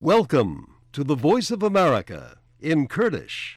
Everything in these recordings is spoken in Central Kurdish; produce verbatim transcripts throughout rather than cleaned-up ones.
Welcome to the Voice of America in Kurdish.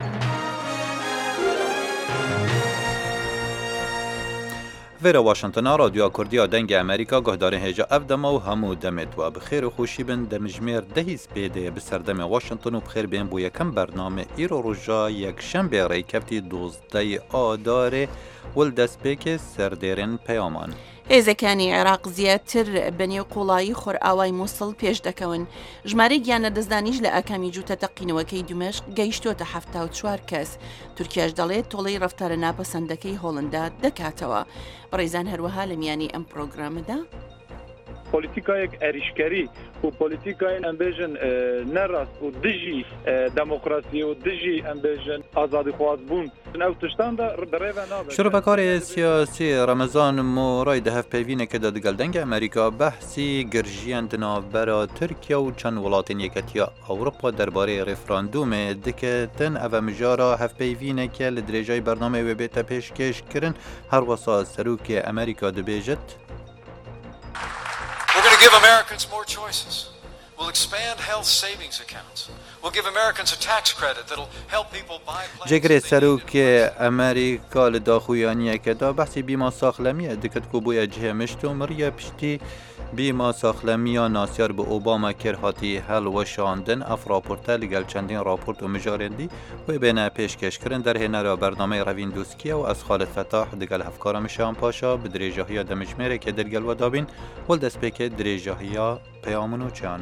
ویرا واشنطن رادیو کردیا دنگ امریکا گهدار هجا افدما و همو دمت و بخیر و خوشی بن دمجمیر دهیز بیده بسردم واشنطن و بخیر بین بو یکم برنامه ایرو رجا یک شنبه ری کفتی دوزده آداره ولدست بیک سردیرن پیامان. هێزەکانی عێراق زیاتر بەنێو قوڵایی خۆرئاوای مووسڵ پێش دەکەون. ژمارەی گیانە دەستدانیش لە ئاکامی جووتە تەقینەوەکەی دومەشق گەیشتۆتە هەفتە و چوار کەس. تورکیاش دەڵێت تۆڵەی ڕەفتارە ناپەسەندەکەی هۆڵندا دەکاتەوە. بەڕێزان هەروەها لە میانی ئەم پرۆگرامەدا پۆلیتیکایەک ئەریشکەری و پۆلیتیکای ئەمبێژن نەڕاست و دژی دەموکراسی و دژی ئەمبێژن ئازادیخواز بوون ئەو تشتاندا دەڕێوە نابێت. شروبەکاری سیاسی ڕەمەزان مۆڕای دەهەف پەیوینێکەدا دەگەڵ دەنگی ئەمریکا بەحسی گرژیان دناوبەرە تورکیا و چەند وڵاتین یەکەتیە ئەوروپا دەربارەی ڕێفراندومێ دکەتن ئەڤە مژارە هەفپەیوینێکە لە درێژای بەرنامەی وێ بێتە پێشکەشکردن هەروەسا سەرۆکی ئەمریکا دەبێژێت We're going to give Americans more choices. We'll expand health savings accounts. We'll give Americans a tax credit that'll help people buy plans. جگری سروک امریکا لداخویانیه که دا بحثی بیما ساخلمیه دکت کو بویا جه مشتو مریا پشتی بیما ساخلمیه ناسیار به اوباما کرهاتی هل و شاندن اف راپورته لگل چندین راپورت و مجارندی و بین پیشکش کرن در هنر برنامه روین دوسکیه و از خالد فتاح دگل هفکار مشان پاشا به دریجاهی دمجمره که درگل و دابین ولدست پیک دریجاهی پیامونو چان.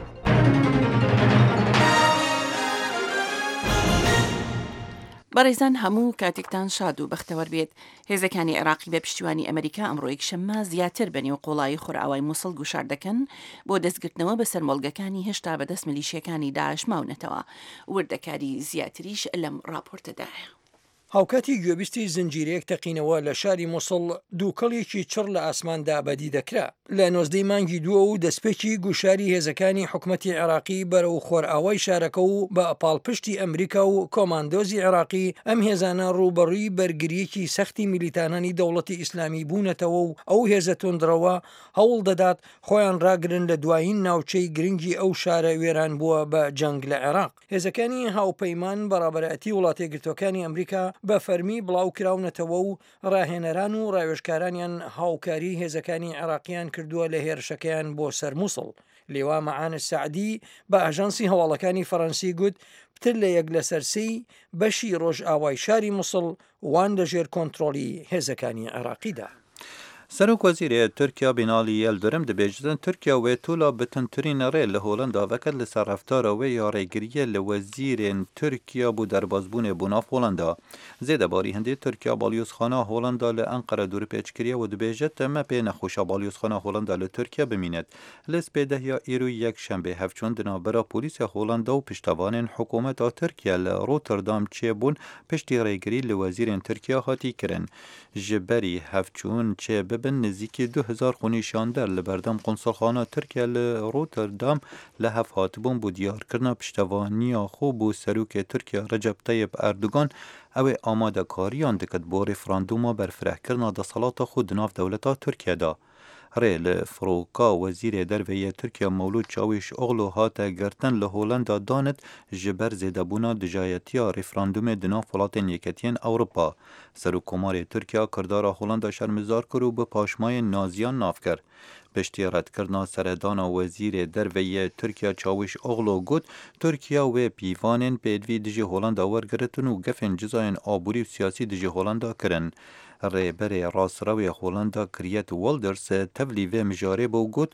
بەڕێزان هەموو کاتێکتان شاد و بەختەوەر بێت. هێزەکانی عێراقی بە پشتیوانی ئەمریکا ئەمڕۆ یەکشەممە زیاتر بەنێو قوڵایی خۆرئاوای مووسڵ گوشار دەکەن بۆ دەستگرتنەوە بە سەرمەڵگەکانی هێشتا بەدەست میلیشیەکانی داعش ماونەتەوە. وردەکاری زیاتریش لەم راپۆرتەدایە. هاوکاتی گوێبیستی زنجیرەیەک تەقینەوە لە شاری مووسڵ دووکەڵێکی چڕ لە ئاسماندا بەدی دەکرا. لە نۆزدەی مانگی دووە و دەستپێکی گوشاری هێزەکانی حکومەتی عێراقی بەرەو خۆرئاوای شارەکە و بە ئەپاڵپشتی ئەمریکا و کۆماندۆزی عێراقی ئەم هێزانە ڕوبەڕووی بەرگریەکی سەختی میلیتانانی دەوڵەتی ئیسلامی بوونەتەوە و ئەو هێزە تۆندرەوە هەوڵ دەدات خۆیان ڕاگرن لە دوایین ناوچەی گرنگی ئەو شارە وێران بووە بە جەنگ لە عێراق. هێزەکانی هاوپەیمان بەڕابەرەتی وڵاتە یەکگرتووەکانی ئەمریکا بە فەرمی بڵاو کراونەتەوە و ڕاهێنەران و ڕاوێژکارانیان هاوکاری هێزەکانی عێراقیان کردووە لە هێرشەکەیان بۆ سەر مووسڵ. لێوا مەعانە سەعدی بە ئاژانسی هەواڵەکانی فەڕەنسی گوت پتر لە یەک لەسەر سێی بەشی ڕۆژئاوای شاری مووسڵ وان لەژێر کۆنتڕۆلی هێزەکانی عێراقیدا. سەرۆک وەزیرێ تورکیا بینالی یەلدرم دەبێژن تورکیا وێ تولا بتنترین ڕێ لە هۆڵندا وەکەت لەسەر ڕەفتارەوەی یاڕێگریە لە وەزیرێن تورکیا بوو دەربازبوونێ بوو ناف هۆڵندا. زێدەباری هەندێک تورکیا باڵیۆزخانە هۆڵندا لە ئەنقەرە دوور پێچکریە و دەبێژێت ئەمە پێ نەخۆشە باڵیۆزخانە هۆڵندا لە تورکیا بمینێت. لە سپێدەهیا ئێروی یەک شەمبێ هەفچۆن دنابەرە پۆلیسیا هۆڵندا و پشتەوانên حکوومەتا تورکیا لە ڕۆتەردام چێبوون پشتی ڕێگری لە وەزیرێن تورکیا هاتی کرن. ji berî hevçûn çê bibin nêzîkî du hezar xwînîşander li berdem qonsolxana Tirkiye li Rotterdam li hev hatibûn bû diyarkirina piştevaniya xwe bû serokê Tirkiye Recep Tayyip Erdogan ew ê amadekariyan dikit bo referandûma berfirehkirina desalata xwe di nav dewleta Tirkiyeda. Rê li Firoka wezîrê derveyê Tirkiye Mewlûd Çavuşoğlu hate girtin li Holanda danit ji ber zêdebûna dijayetiya referandûmê di nav welatên yeketiyên Ewropa. Serokkomarê Tirkiye kirdara Holanda şermizar kir û bi paşmayên naziyan nav kir. Piştî redkirina seredana wezîrê derveyê Tirkiye Çavuşoğlu got Tirkiye wê pîvanên pêdivî dijî Holanda wergiritin û gefên cizayên aborî û siyasî dijî Holanda kirin. Rêberê rastrawê Holanda Kiryet Wilders tevlî vê mijarê bû got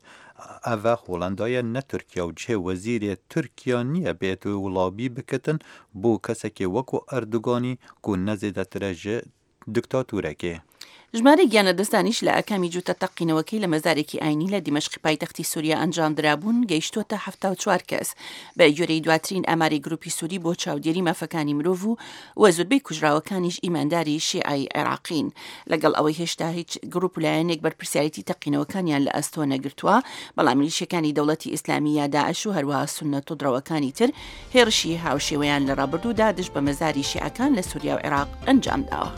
ev Holandaya ne Tirkiye û cihê wezîrê Tirkiya niye bêt wilabî bikitin bû kesekê wekû Erdoganî ku nezêdetir ji diktatûrekê. ژمارە گیانە دەستانیش لە ئاکامی جووتە تەقینەوەکەی لە مەزارێکی ئاینی لە دیمەشقی پایتەختی سووریا ئەنجام درابوون گەیشتۆتە هەفتە و چوار کەس بە گوێرەی دواترین ئاماری گروپی سووری بۆ چاودێری مافەکانی مرۆڤ و وە زۆربەی کوژراوەکانیش ئیمانداری شیعای عێراقین. لەگەڵ ئەوەی هێشتا هیچ گروپ لایەنێک بەرپرسیارەتی تەقینەوەکانیان لە ئەستۆ نەگرتووە، بەڵام میلیشیەکانی دەوڵەتی ئیسلامی یا داعش و هەروەها سوننە تۆدڕەوەکانی تر هێرشی هاوشێوەیان لە ڕابردوودا دژ بە مەزاری شیعەکان لە سووریا و عێراق ئەنجام داوە.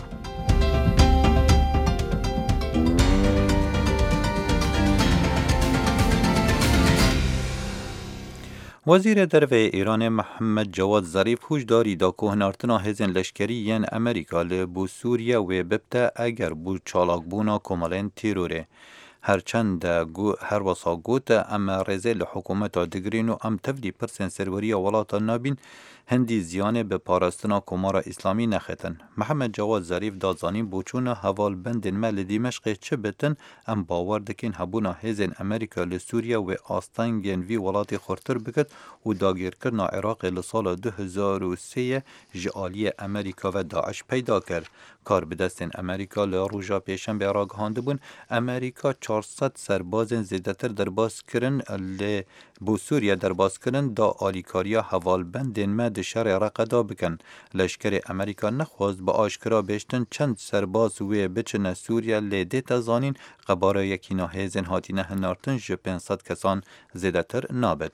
وزیر دروی ایران محمد جواد ظریف هشداری دا که هنارتنا هزین لشکری ین امریکا لبو سوریا و ببتا اگر بو چالاک بونا کمالین تیروره. هرچند هر وصا گوت اما رزه لحکومت دگرین و ام تفلی پرسن سروری ولات نابین هندی زیانه به پارستنا کمارا اسلامی نختن. محمد جواد ظریف دازانین بوچون حوال بندن مل دیمشق چه بتن ام باور دکین هبونا هزین امریکا لسوریا و آستانگین وی ولات خورتر بکد و داگیر کرنا عراق لسال دو هزار و سه جعالی امریکا و داعش پیدا کرد. کار به دستن امریکا لروژا پیشن به عراق هانده بون امریکا چهارصد سربازن زیدتر در باز کرن ل بو سوریا در باز کرن دا آلیکاریا حوال بندن مد شهر عراق دا بکن. لشکر امریکا نخواست با آشکرا بیشتن چند سرباز وی بچن سوریا لیده تزانین قبارا یکی ناهیزن هاتی نه نارتن جو پنصد کسان زیدتر نابد.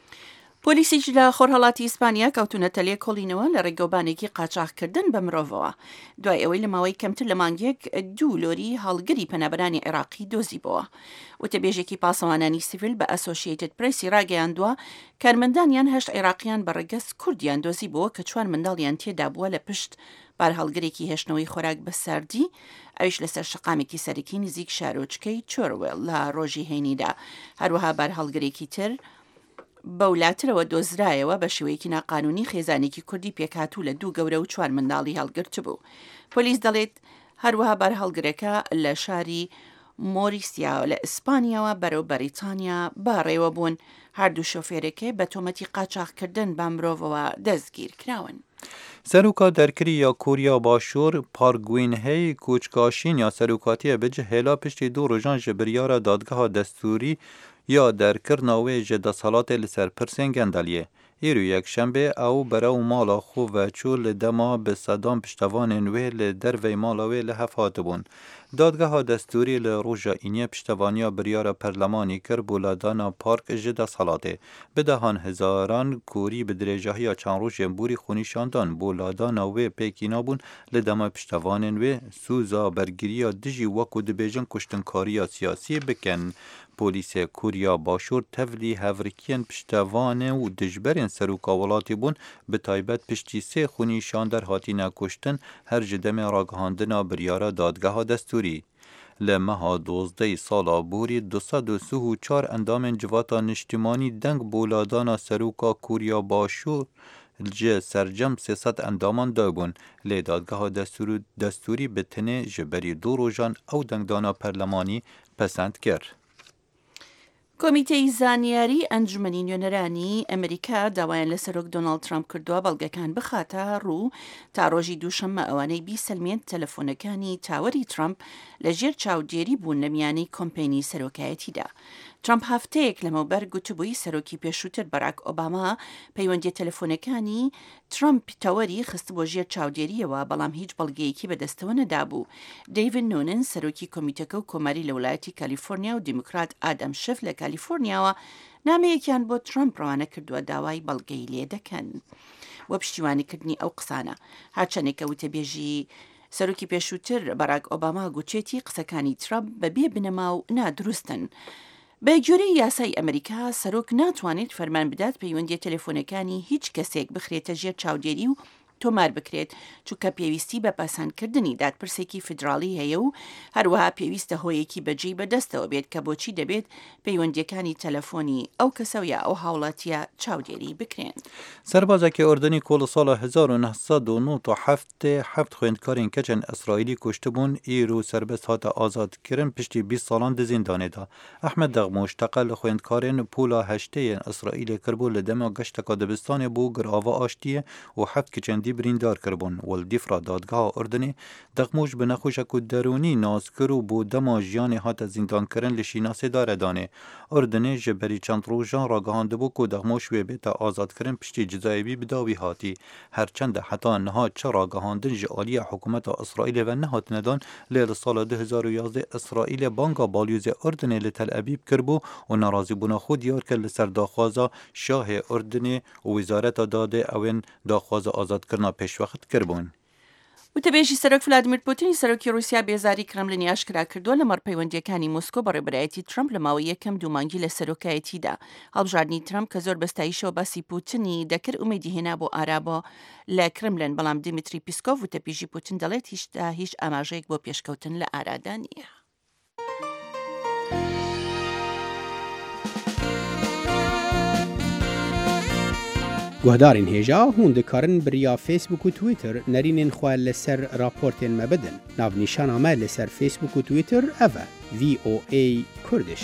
پۆلیسیش لە خۆرهەڵاتی ئیسپانیا کەوتونە تەلێ کۆڵینەوە لە ڕێگەوبانێکی قاچاغکردن بە مرۆڤەوە دوای ئەوەی لە ماوەی کەمتر لە مانگێک دوو لۆری هەڵگری پەنابەرانی عێراقی دۆزیبەوە. وتەبێژێکی پاسەوانانی سیڤیل بە ئەسۆشیێتد پرێسی ڕاگەیاندووە کارمەندانیان هەشت عێراقیان بە ڕێگەس کوردیان دۆزیبەوە کە چوار منداڵیان تێدا بووە لە پشت بار هەڵگرێکی هێشتنەوەی خۆراک بە ساردی ئەویش لەسەر شقامێکی سەرەکی نزیک شارۆچکەی چۆروێڵ لە ڕۆژی هەینیدا. هەروەها بار هەڵگرێکی تر بەولاترەوە دۆزرایەوە بە شێوەیەکی ناقانونی خێزانێکی کوردی پێکهاتوو لە دوو گەورە و چوار منداڵی هەڵگرت بوو. پۆلیس دەڵێت هەروەها بەر هەڵگرەکە لە شاری مۆریسیا لە ئیسپانیاوە بەرەو بەریتانیا باڕێوە بوون. هەردوو شۆفێرەکەی بە تۆمەتی قاچاغکردن بە مرۆڤەوە دەستگیر کراون. سروکا درکری یا کوریا باشور پارگوین هی کوچکاشین یا سروکاتی بجه هلا پشتی دو روژان جبریارا دادگاه دستوری یا در کرناوی جدا سالات لسر پرسین گندالیه. ایرو یک شنبه او براو مالا خو و چول دما به صدام پشتوان وی لدر وی مالاوی لحفات بون. دادگاه دستوری لروژا اینیه پشتوانیا بریار پرلمانی کر بولادانا پارک جدا سالاته. بدهان هزاران کوری بدرجاهی یا چند روش بوری خونیشاندان بولادانا وی پیکینا بون لدما پشتوان وی سوزا برگیری دجی وکو دبیجن کشتنکاری سیاسی بکن. پلیس کوریا باشور تفلی هفرکین پشتوانه و دجبرین سروکا ولاتی بون به تایبت پشتی سه خونیشان در هاتی نکشتن هر جدم راگهاندنا بریارا دادگاه دستوری. لمها دوزده سالا بوری دوصد و سی و چار اندام جواتا نشتمانی دنگ بولادانا سروکا کوریا باشور جه سرجم سیصد اندامان دابون لی دادگاه دستوری, دستوری به تنه جبری دو روژان او دنگدانا پرلمانی پسند کرد. کۆمیتەی زانیاری ئەنجومەنی نوێنەرانی ئەمریکا داوایان لە سەرۆک دۆناڵد ترامپ کردووە بەڵگەکان بخاتە ڕوو تا ڕۆژی دووشەممە ئەوانەی بیسەلمێن تەلەفۆنەکانی تاوەری ترامپ لە ژێر چاودێری بوون لە میانەی کۆمپەنی سەرۆکایەتیدا. ترامپ هەفتەیەک لەمەوبەر گوتبووی سەرۆکی پێشووتر بەراک ئۆباما پەیوەندی تەلەفۆنەکانی ترامپ تەوەری خست بۆ ژێر چاودێریەوە بەڵام هیچ بەڵگەیەکی بەدەستەوە نەدابوو. دەیڤید نونن سەرۆکی کۆمیتەکە و کۆماری لە وڵایەتی کالیفۆرنیا و دیموکرات ئادەم شف لە کالیفۆرنیاوە نامەیەکیان بۆ ترامپ ڕەوانە کردووە داوای بەڵگەی لێ دەکەن. وە پشتیوانیکردنی ئەو قسانە هاچەنێکە وتەبێژی سەرۆکی پێشووتر بەراک ئۆباما گوچێتی قسەکانی ترامپ بەبێ بنەما و نادروستن. بە گوێرەی یاسای ئەمریکا سەرۆک ناتوانێت فەرمان بدات پەیوەندی تەلەفۆنەکانی هیچ کەسێک بخرێتە ژێر چاودێری و تۆمار بکرێت چونکە پێویستی بە پاسانکردنی دادپرسێکی فدراڵی هەیە و هەروەها پێویستە هۆیەکی بەجێی بەدەستەوە بێت کە بۆچی دەبێت پەیوەندیەکانی تەلەفۆنی ئەو کەسە یا ئەو هاوڵاتیە چاودێری بکرێن. سەربازێکی ئۆردنی کۆڵ ساڵە هزار و نەسەد و نۆ تا هەفتێ هەفت خوێندکارین کەچن ئەسرائیلی کوشتبوون ئیر و سەربەست هاتە ئازادکردن پشتی بیست ساڵان دە زیندانێدا. ئەحمەد دەغمۆش تەقە لە خوێندکارên پولا هەشتەیە ئەسرائیلێ کردبوو لە دەما گەشتەکە دەبستانێ بوو گرava آشتیە و هەفت کچەندی بریندار کربون والدیفرا دادگاه اردنی دقموش به نخوشک و درونی ناز کرو بو دما جیان هات زندان کرن لشیناسه داره دانه اردنی جبری چند روزان را گهانده بو که دقموش وی بیتا آزاد کرن پشتی جزایبی بداوی هاتی هرچند حتی نها چرا گهاندن جعالی حکومت اسرائیل و نهات ندان لیل سال دو هزار و یازده اسرائیل بانگا بالیوز اردنی لتل ابیب کربو و ناراضی بونا خود یار که لسر داخوازا شاه اردنی و وزارت داده اوین داخواز آزاد کرنا پیش وقت کربون. وتەبێژی سەرۆک ڤلادیمیر پوتینی سەرۆکی رووسیا بێزاری کرملینی ئاشکرا کردووە لەمەڕ پەیوەندیەکانی مۆسکۆ بە ڕێبەرایەتی ترامپ لە ماوەی یەکەم دوومانگی لە سەرۆکایەتیدا. هەڵبژاردننی ترامپ کە زۆر بەستایشەوە باسی پوتینی دەکرد ئومێدی هێنا بۆ ئارابۆ لە کرملن، بەڵام دیمیتری پیسکۆڤ وتەبێژی پوتین دەڵێت هیچدا هیچ ئاماژەیەک بۆ پێشکەوتن لە ئارادا نییە. گوهدارین هێژا هون دikarin biriya Facebook û Twitter nerînên xwe li ser raportên me bidin. Navnîşana me li ser Facebook û Twitter ev e V O A Kurdiş.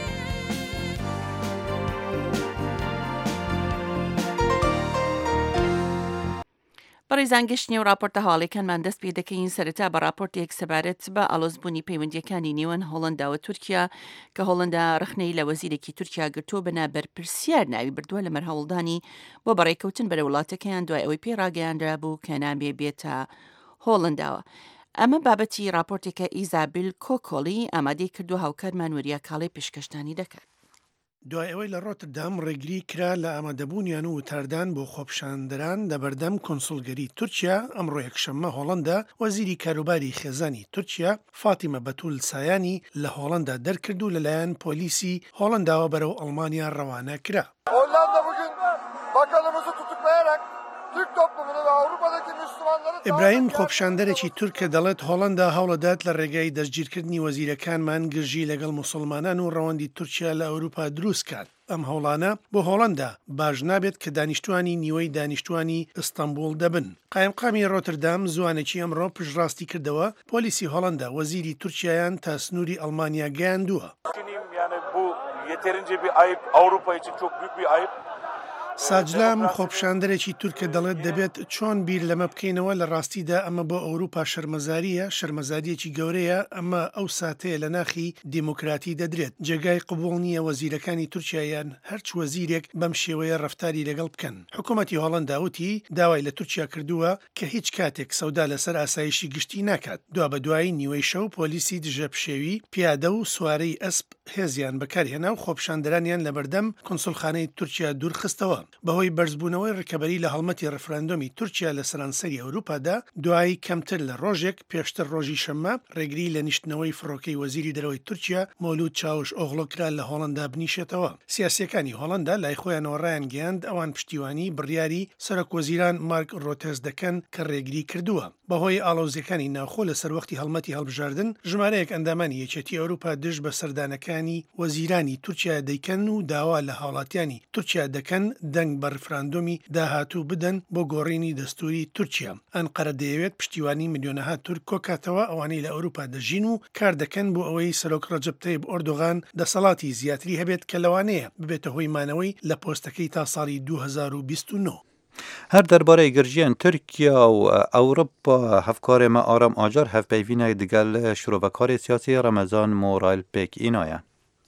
بەڕێزانگەشتنی و راپۆرتە هەواڵەکانمان دەست پێ دەکەین سەرەتا بە راپۆرتێک سەبارەت بە ئالۆزبوونی پەیوەندیەکانی نێوان هۆڵەندا و تورکیا کە هۆڵەندا ڕخنەی لە وەزیرێکی تورکیا گرتووە بەنابەر پرسیار ناوی بردووە لە مەرهەوڵدانی بۆ بەڕێکەوتن بەرە وڵاتەکەیان دوای ئەوەی پێڕاگەیاندرا بوو کە نامێ بێتە هۆڵەنداوە. ئەمە بابەتی راپۆرتێکە ئیزابیل کۆکۆڵی ئامادەی کردو هاوکارمان وەریا کاڵی پێشکەشتانی دەکات. دوای ئەوەی لە ڕۆتردام ڕێگری کرا لە ئامادەبوونیان و وتاردان بۆ خۆپشاندران لەبەردەم کۆنسڵگەری تورکیا، ئەمڕۆ یەکشەممە هۆڵەندا وەزیری کاروباری خێزانی تورکیا فاتیمە بەتول سایانی لە هۆڵەندا دەرکرد و لەلایەن پۆلیسی هۆڵەنداوە بەرەو ئەڵمانیا ڕەوانە کرا. ئیبراهیم خۆپشاندەرێکی تورکە دەڵێت هۆڵەندا هەوڵەدات لە ڕێگای دەستگیرکردنی وەزیرەکانمان گرژی لەگەڵ موسڵمانان و ڕەوەندی تورکیا لە ئەوروپا دروست کات. ئەم هەوڵانە بۆ هۆڵەندا باش نابێت کە دانیشتوانی نیوەی دانیشتوانی ئیستانبول دەبن. قایمقامی ڕۆتردام زوانێکی ئەمڕۆ پشڕاستی کردەوە پۆلیسی هۆڵەندا وەزیری تورکیایان تا سنووری ئەڵمانیا گەیاندووە. ساجلام خۆپشاندەرێکی تورکە دەڵێت دەبێت چۆن بیر لەمە بکەینەوە لە ڕاستیدا ئەمە بۆ ئەوروپا شەرمەزاریە، شەرمەزاریەکی گەورەیە، ئەمە ئەو ساتەیە لە ناخی دیموکراتی دەدرێت. جێگای قبوڵ نییە وەزیرەکانی تورکیایان هەرچ وەزیرێک بەم شێوەیە ڕەفتاری لەگەڵ بکەن. حکوومەتی هۆڵەندا وتی داوای لە تورکیا کردووە کە هیچ کاتێک سەودا لەسەر ئاسایشی گشتی ناکات. دوا بە دوایی نیوەی شەو پۆلیسی دژەپشێوی پیادە و سوارەی ئەسپ هێزیان بەکارهێنا و خۆپشاندەرانیان لە بەردەم کۆنسڵخانەی تورکیا دوورخستەوە. بەهۆی بەرزبوونەوەی ڕکەبەری لە هەڵمەتی ڕفراندۆمی تورکیا لە سەرانسەری ئەوروپادا دوایی کەمتر لە ڕۆژێک پێشتر ڕۆژی شەممە ڕێگری لە نیشتنەوەی فڕۆکەی وەزیری دەرەوەی تورکیا مۆلود چاوش ئۆغڵۆکرا لە هۆڵەندا بنیشێتەوە. سیاسیەکانی هۆڵەندا لای خۆیانەوە ڕایان گەیاند ئەوان پشتیوانی بڕیاری سەرۆک وەزیران مارک ڕۆتێز دەکەن کە ڕێگری کردووە. بەهۆی ئاڵۆزیەکانی ناوخۆ لە سەروەختی هەڵمەتی هەڵبژاردن ژمارەیەک ئەندامانی یەکێتی ئەوروپا دژ بە سەردانەکانی وەزیرانی تورکیا دەیکەن و داوا لە هاوڵاتیانی تورکیا دەکەن دەنگ بە ڕفراندۆمی داهاتوو بدەن بۆ گۆڕینی دەستوری تورکیا. ئەنقەرە دەیەوێت پشتیوانی میلیۆنەها تورک کۆکاتەوە ئەوانەی لە ئەوروپا دەژین و کار دەکەن بۆ ئەوەی سەرۆک ڕەجەب تەیب ئۆردۆغان دەسەڵاتی زیاتری هەبێت کە لەوانەیە ببێتە هۆی مانەوەی لە پۆستەکەی تا ساڵی دوو هەزار و بیست و نۆ. هەر دەربارەی گرژیان تورکیا و ئەوروپا هەفکارێمە ئارام ئاجار هەفپەیڤینە دگەل شرۆڤەکاری سیاسی ڕەمەزان مۆرایل پێک ئینایە.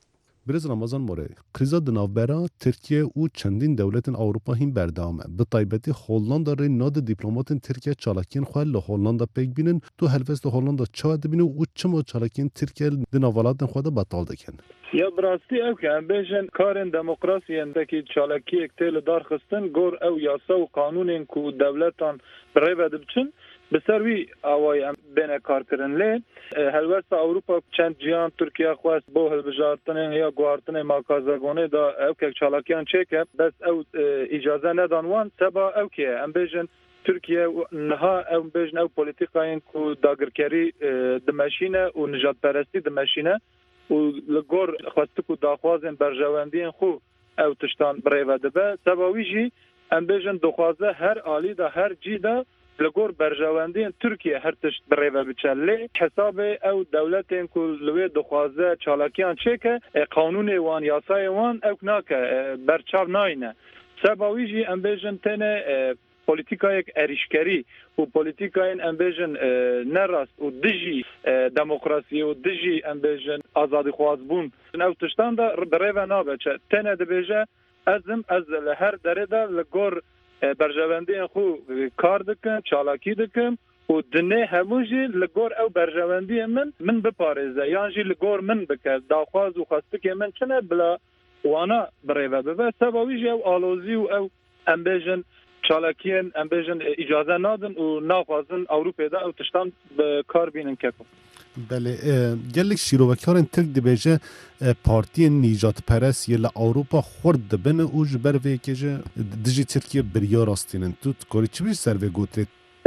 برز رمضان موره kriza di navbera Tirkiye û çendîn dewletên Ewropa hîn berdame. Bi taybetî Hollanda rê nodê dîplomatên Tirkiye çalakiyên xwe li Hollanda pêk bînin. Tu helbest li Hollanda çawa dibîne û çima çalakiyên Tirkiye di navbalatên xwe de betal dikin? Ya birastî ew ke em bêjin karên demokrasiyendekî çalakiyek tê li dar xistin gor ew yasa û qanûnên ku dewletan bi rêve dibiçin bi ser wî awayê em bêne karkirin lê helbesta Ewropa çend ciyan Tirkiye xwest bo hilbijartinê ya guhartinê makazegonê da ew kek çalakiyan çêke bes ew îcaze nedan wan seba ew ki em bêjin Tirkiye niha ew bêjin ew polîtikayên ku dagirkerî dimeşîne û nijadperestî dimeşîne û li gor xwestik û daxwazên berjewendiyên xwe ew tiştan bi rêve dibe seba wî jî em bêjin dixwaze her alî da her cî da li gor berjewendiyên Tirkiye her tişt bi rêve biçe lê hesabê ew dewletên ku li wê dixwaze çalakiyan çêke qanûnê wan yasayê wan ew nake berçav nayîne seba wî jî em bêjin têne polîtikayek erîşkerî û polîtikayên em bêjin nerast û dijî demokrasiyê û dijî em bêjin azadîxwazbûn ew tiştan da bi rêve nabeçe têne dibêje ezim ez li her derê de li gor berjewendiyên xwe kar dikim çalakî dikim û dinê hemû jî li gor ew berjewendiyê min min biparêze yan jî li gor min bike daxwaz û xwestikê min çine bila wana bi rêve bibe seba wî jî ew alozî û ew em bêjin چالاکیان ام بیژن اجازه نادن و ناخوازن اوروپا دا او تشتان به کار بینن ککو بله گلک شیروکارن ترک دبیجه پارتی نیجات پرست یه لأوروپا خورد دبن او جبر ویکیجه دجی ترکیه بریا راستینن تو کاری چی بیش سر وی گوترید؟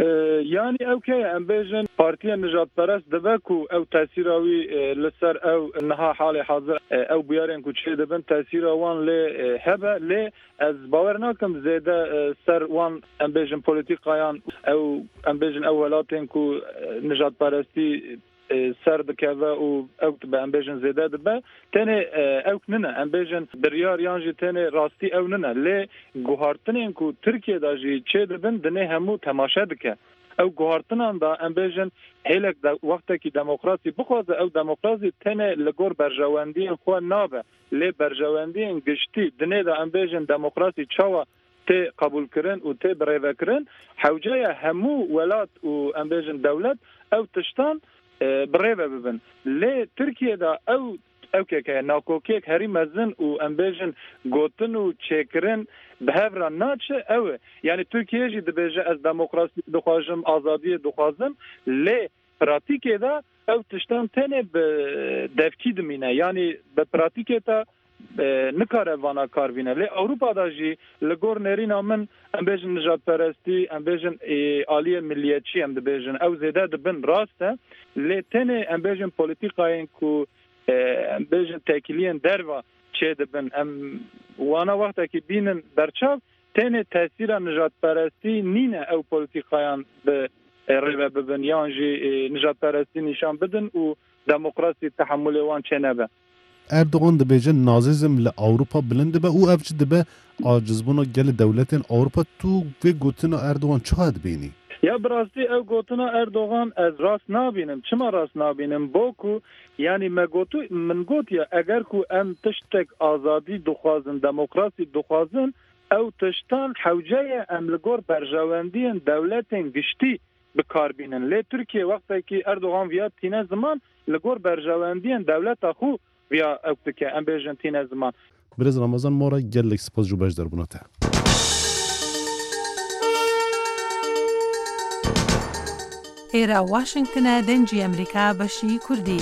یعنی او که ام بیژن پارتی نجات پرست دبکو او تاثیراوی لسر او نها حال حاضر او بیارن کو چه دبن تاثیراوان ل هبه ل از باور ناکم زیاده سر وان ام بیژن پولیتیکایان او ام بیژن اولاتن کو نجات پرستی سر دکوه او او به ام بیژن زیاده دبه تنه او ننه ام بیژن بریار یانجی تنه راستی او ننه ل گوهارتنین کو ترکیه داجی چه دبن دنه همو تماشا دکه او گوهارتنان دا ام بیژن هلک دا وقتی که دموکراسی بخوازه او دموکراسی تنه لگور برجواندی خو نابه ل برجواندی گشتی دنه دا ام بیژن دموکراسی چاوا تی قبول کرن و تی بریوه کرن حوجه همو ولات و ام بیژن دولت او تشتان بریوه ببن لی ترکیه دا او او که که ناکوکیک هری مزن و ام بیژن گوتن و چکرن به هفرا ناچه اوه یعنی ترکیه جی دبیجه از دموکراسی دخواجم آزادی دخوازم لی پراتیکه دا او تشتان تنه به دفکی دمینه یعنی به پراتیکه تا نکاره وانا کار بینه لی اوروپا دا جی لگور نرینا من ام بیژن نجات پرستی ام بیژن آلی ملیتچی ام دبیژن او زیده دبن راسته لی تنه ام بیژن پولیتیقاین کو ام بیژن تاکیلین دروا چه دبن ام وانا وقتا که بینن برچاو تنه تاثیر نجات پرستی نینه او پولیتیقایان به ریوه ببن یانجی نجات پرستی نشان بدن و دموکراسی تحمل وان چه نبه اردوغان دبیجه نازیزم لأوروپا بلنده به او افچه دبه عاجزبونا گل دولتین اوروپا تو و گوتنا اردوغان چه هد بینی؟ یا براستی او گوتنا اردوغان از راست نابینم چما راست نابینم بوکو یعنی مگوتو من گوت یا اگر کو ام تشتک آزادی دخوازن دموکراسی دخوازن او تشتان حوجه ام لگور برجواندین دولتین گشتی بکار بینن لی ترکیه وقتی که اردوغان ویاد تینه زمان لگور برجواندین دولت خو ویا اوت که ام بیژن تینه زمان برز رمضان ما را گلک سپاس جو باش در بناته ئێرە واشنگتنە دەنجی ئەمریکا بەشی کوردی.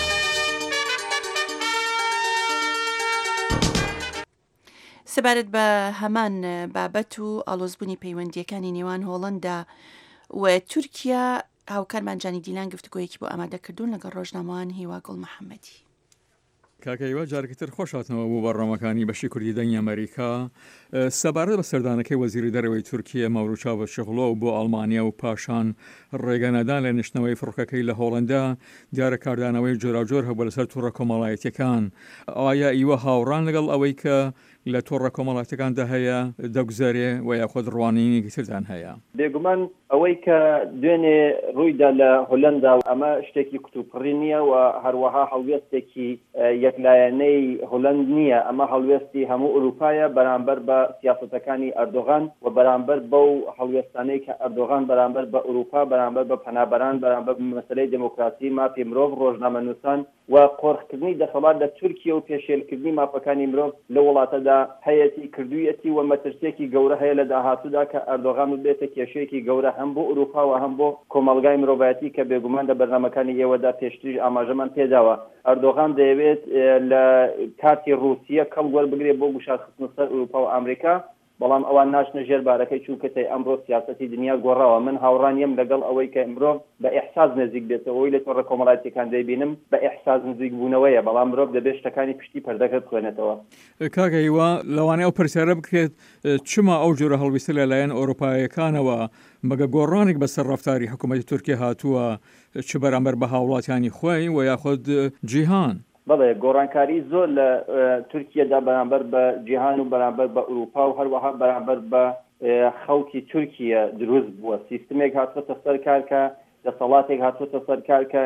سەبارەت بە هەمان بابەت و ئاڵۆزبوونی پەیوەندیەکانی نێوان هۆڵەندا و تورکیا هاوکارمان جانی دیلان گفتگۆیەکی بۆ ئامادەکردوون لەگەڵ ڕۆژنامەوان هیوا گوڵ محەممەدی. کاکەیوە جارێکتر خۆشاتنەوە بۆ بەڕۆمەکانی بەشی کوردی دەنگی ئەمریکا سەبارەت بە سەردانەکەی وەزیری دەرەوەی تورکیە مەورود چاوشئۆغلۆ بۆ ئەڵمانیا و پاشان ڕێگەنەدان لە نیشتنەوەی فڕۆکەکەی لە هۆڵەندا دیارە کاردانەوەی جۆراوجۆر هەبوو لەسەر تووڕە کۆمەڵایەتیەکان. ئایا ئیوە هاوڕان لەگەڵ ئەوەی کە لە تۆڕە کۆمەڵاتەکاندا هەیە دەگوزارێ و یاخۆ ڕوانینی تردان هەیە؟ بێگومان ئەوەی کە دوێنێ ڕوویدا لە هۆلەندا ئەمە شتێکی کتوپڕی نییە و هەروەها هەڵوێستێکی یەکلایەنەی هۆلەند نییە، ئەمە هەڵوێستی هەموو ئوروپایە بەرامبەر بە سیاسەتەکانی ئەردۆغان و بەرامبەر بەو هەڵوێستانەی کە ئەردۆغان بەرامبەر بە ئوروپا بەرامبەر بە پەنابەران بەرامبەر بە مەسەلەی دموکراسی مافی مرۆڤ ڕۆژنامەنووسان و قۆڕکردنی دەسەڵات لە تورکیە و پێشێلکردنی مافەکانی مرۆڤ لە وڵاتەدا هەیەی کردوویەتی و مەترسێکی گەورە هەیە لە داهاتوودا کە ئەردۆغان بێتە کێشەیەکی گەورە هەم بۆ ئوروپا و هەم بۆ کۆمەڵگای مرۆڤایەتی کە بێگومان لە بەرنامەکانی ئێوەدا پێشتریش ئاماژەمان پێداوە. ئەردۆغان دەیەوێت لە کاتی رووسیە کەڵ وەربگرێت بۆ گوشارخستن سەر ئوروپا و ئەمریکا، بەڵام ئەوان ناچنە ژێربارەکەی چونکە تەی ئەمڕۆ سیاسەتی دنیا گۆڕاوە. من هاوڕانیم لەگەڵ ئەوەی کە مرۆڤ بە ئیحساس نزیک بێتەوە، ئەوەی لە تۆڕە کۆمەڵایەتیەکان دەیبینم بە ئیحساس نزیک بوونەوەیە، بەڵام مرۆڤ دەبێت شتەکانی پشتی پەردەکە بخوێنێتەوە. کاکەیوە لەوانەیە ئەو پرسیارە بکرێت چما ئەو جۆرە هەڵویستە لەلایەن ئەوروپایەکانەوە مەگە گۆڕانێک بەسەر ڕەفتاری حکوومەتی تورکیا هاتووە چ بەرامبەر بە هاوڵاتیانی خۆی و یاخود جیهان؟ بەڵێ گۆڕانکاری زۆر لە تورکیەدا بەرامبەر بە جیهان و بەرامبەر بە ئوروپا و هەروەها بەرامبەر بە خەڵکی تورکیە دروست بووە. سیستمێک هاتووەتە سەر کار کە دەسەڵاتێک هاتووەتە سەر کار کە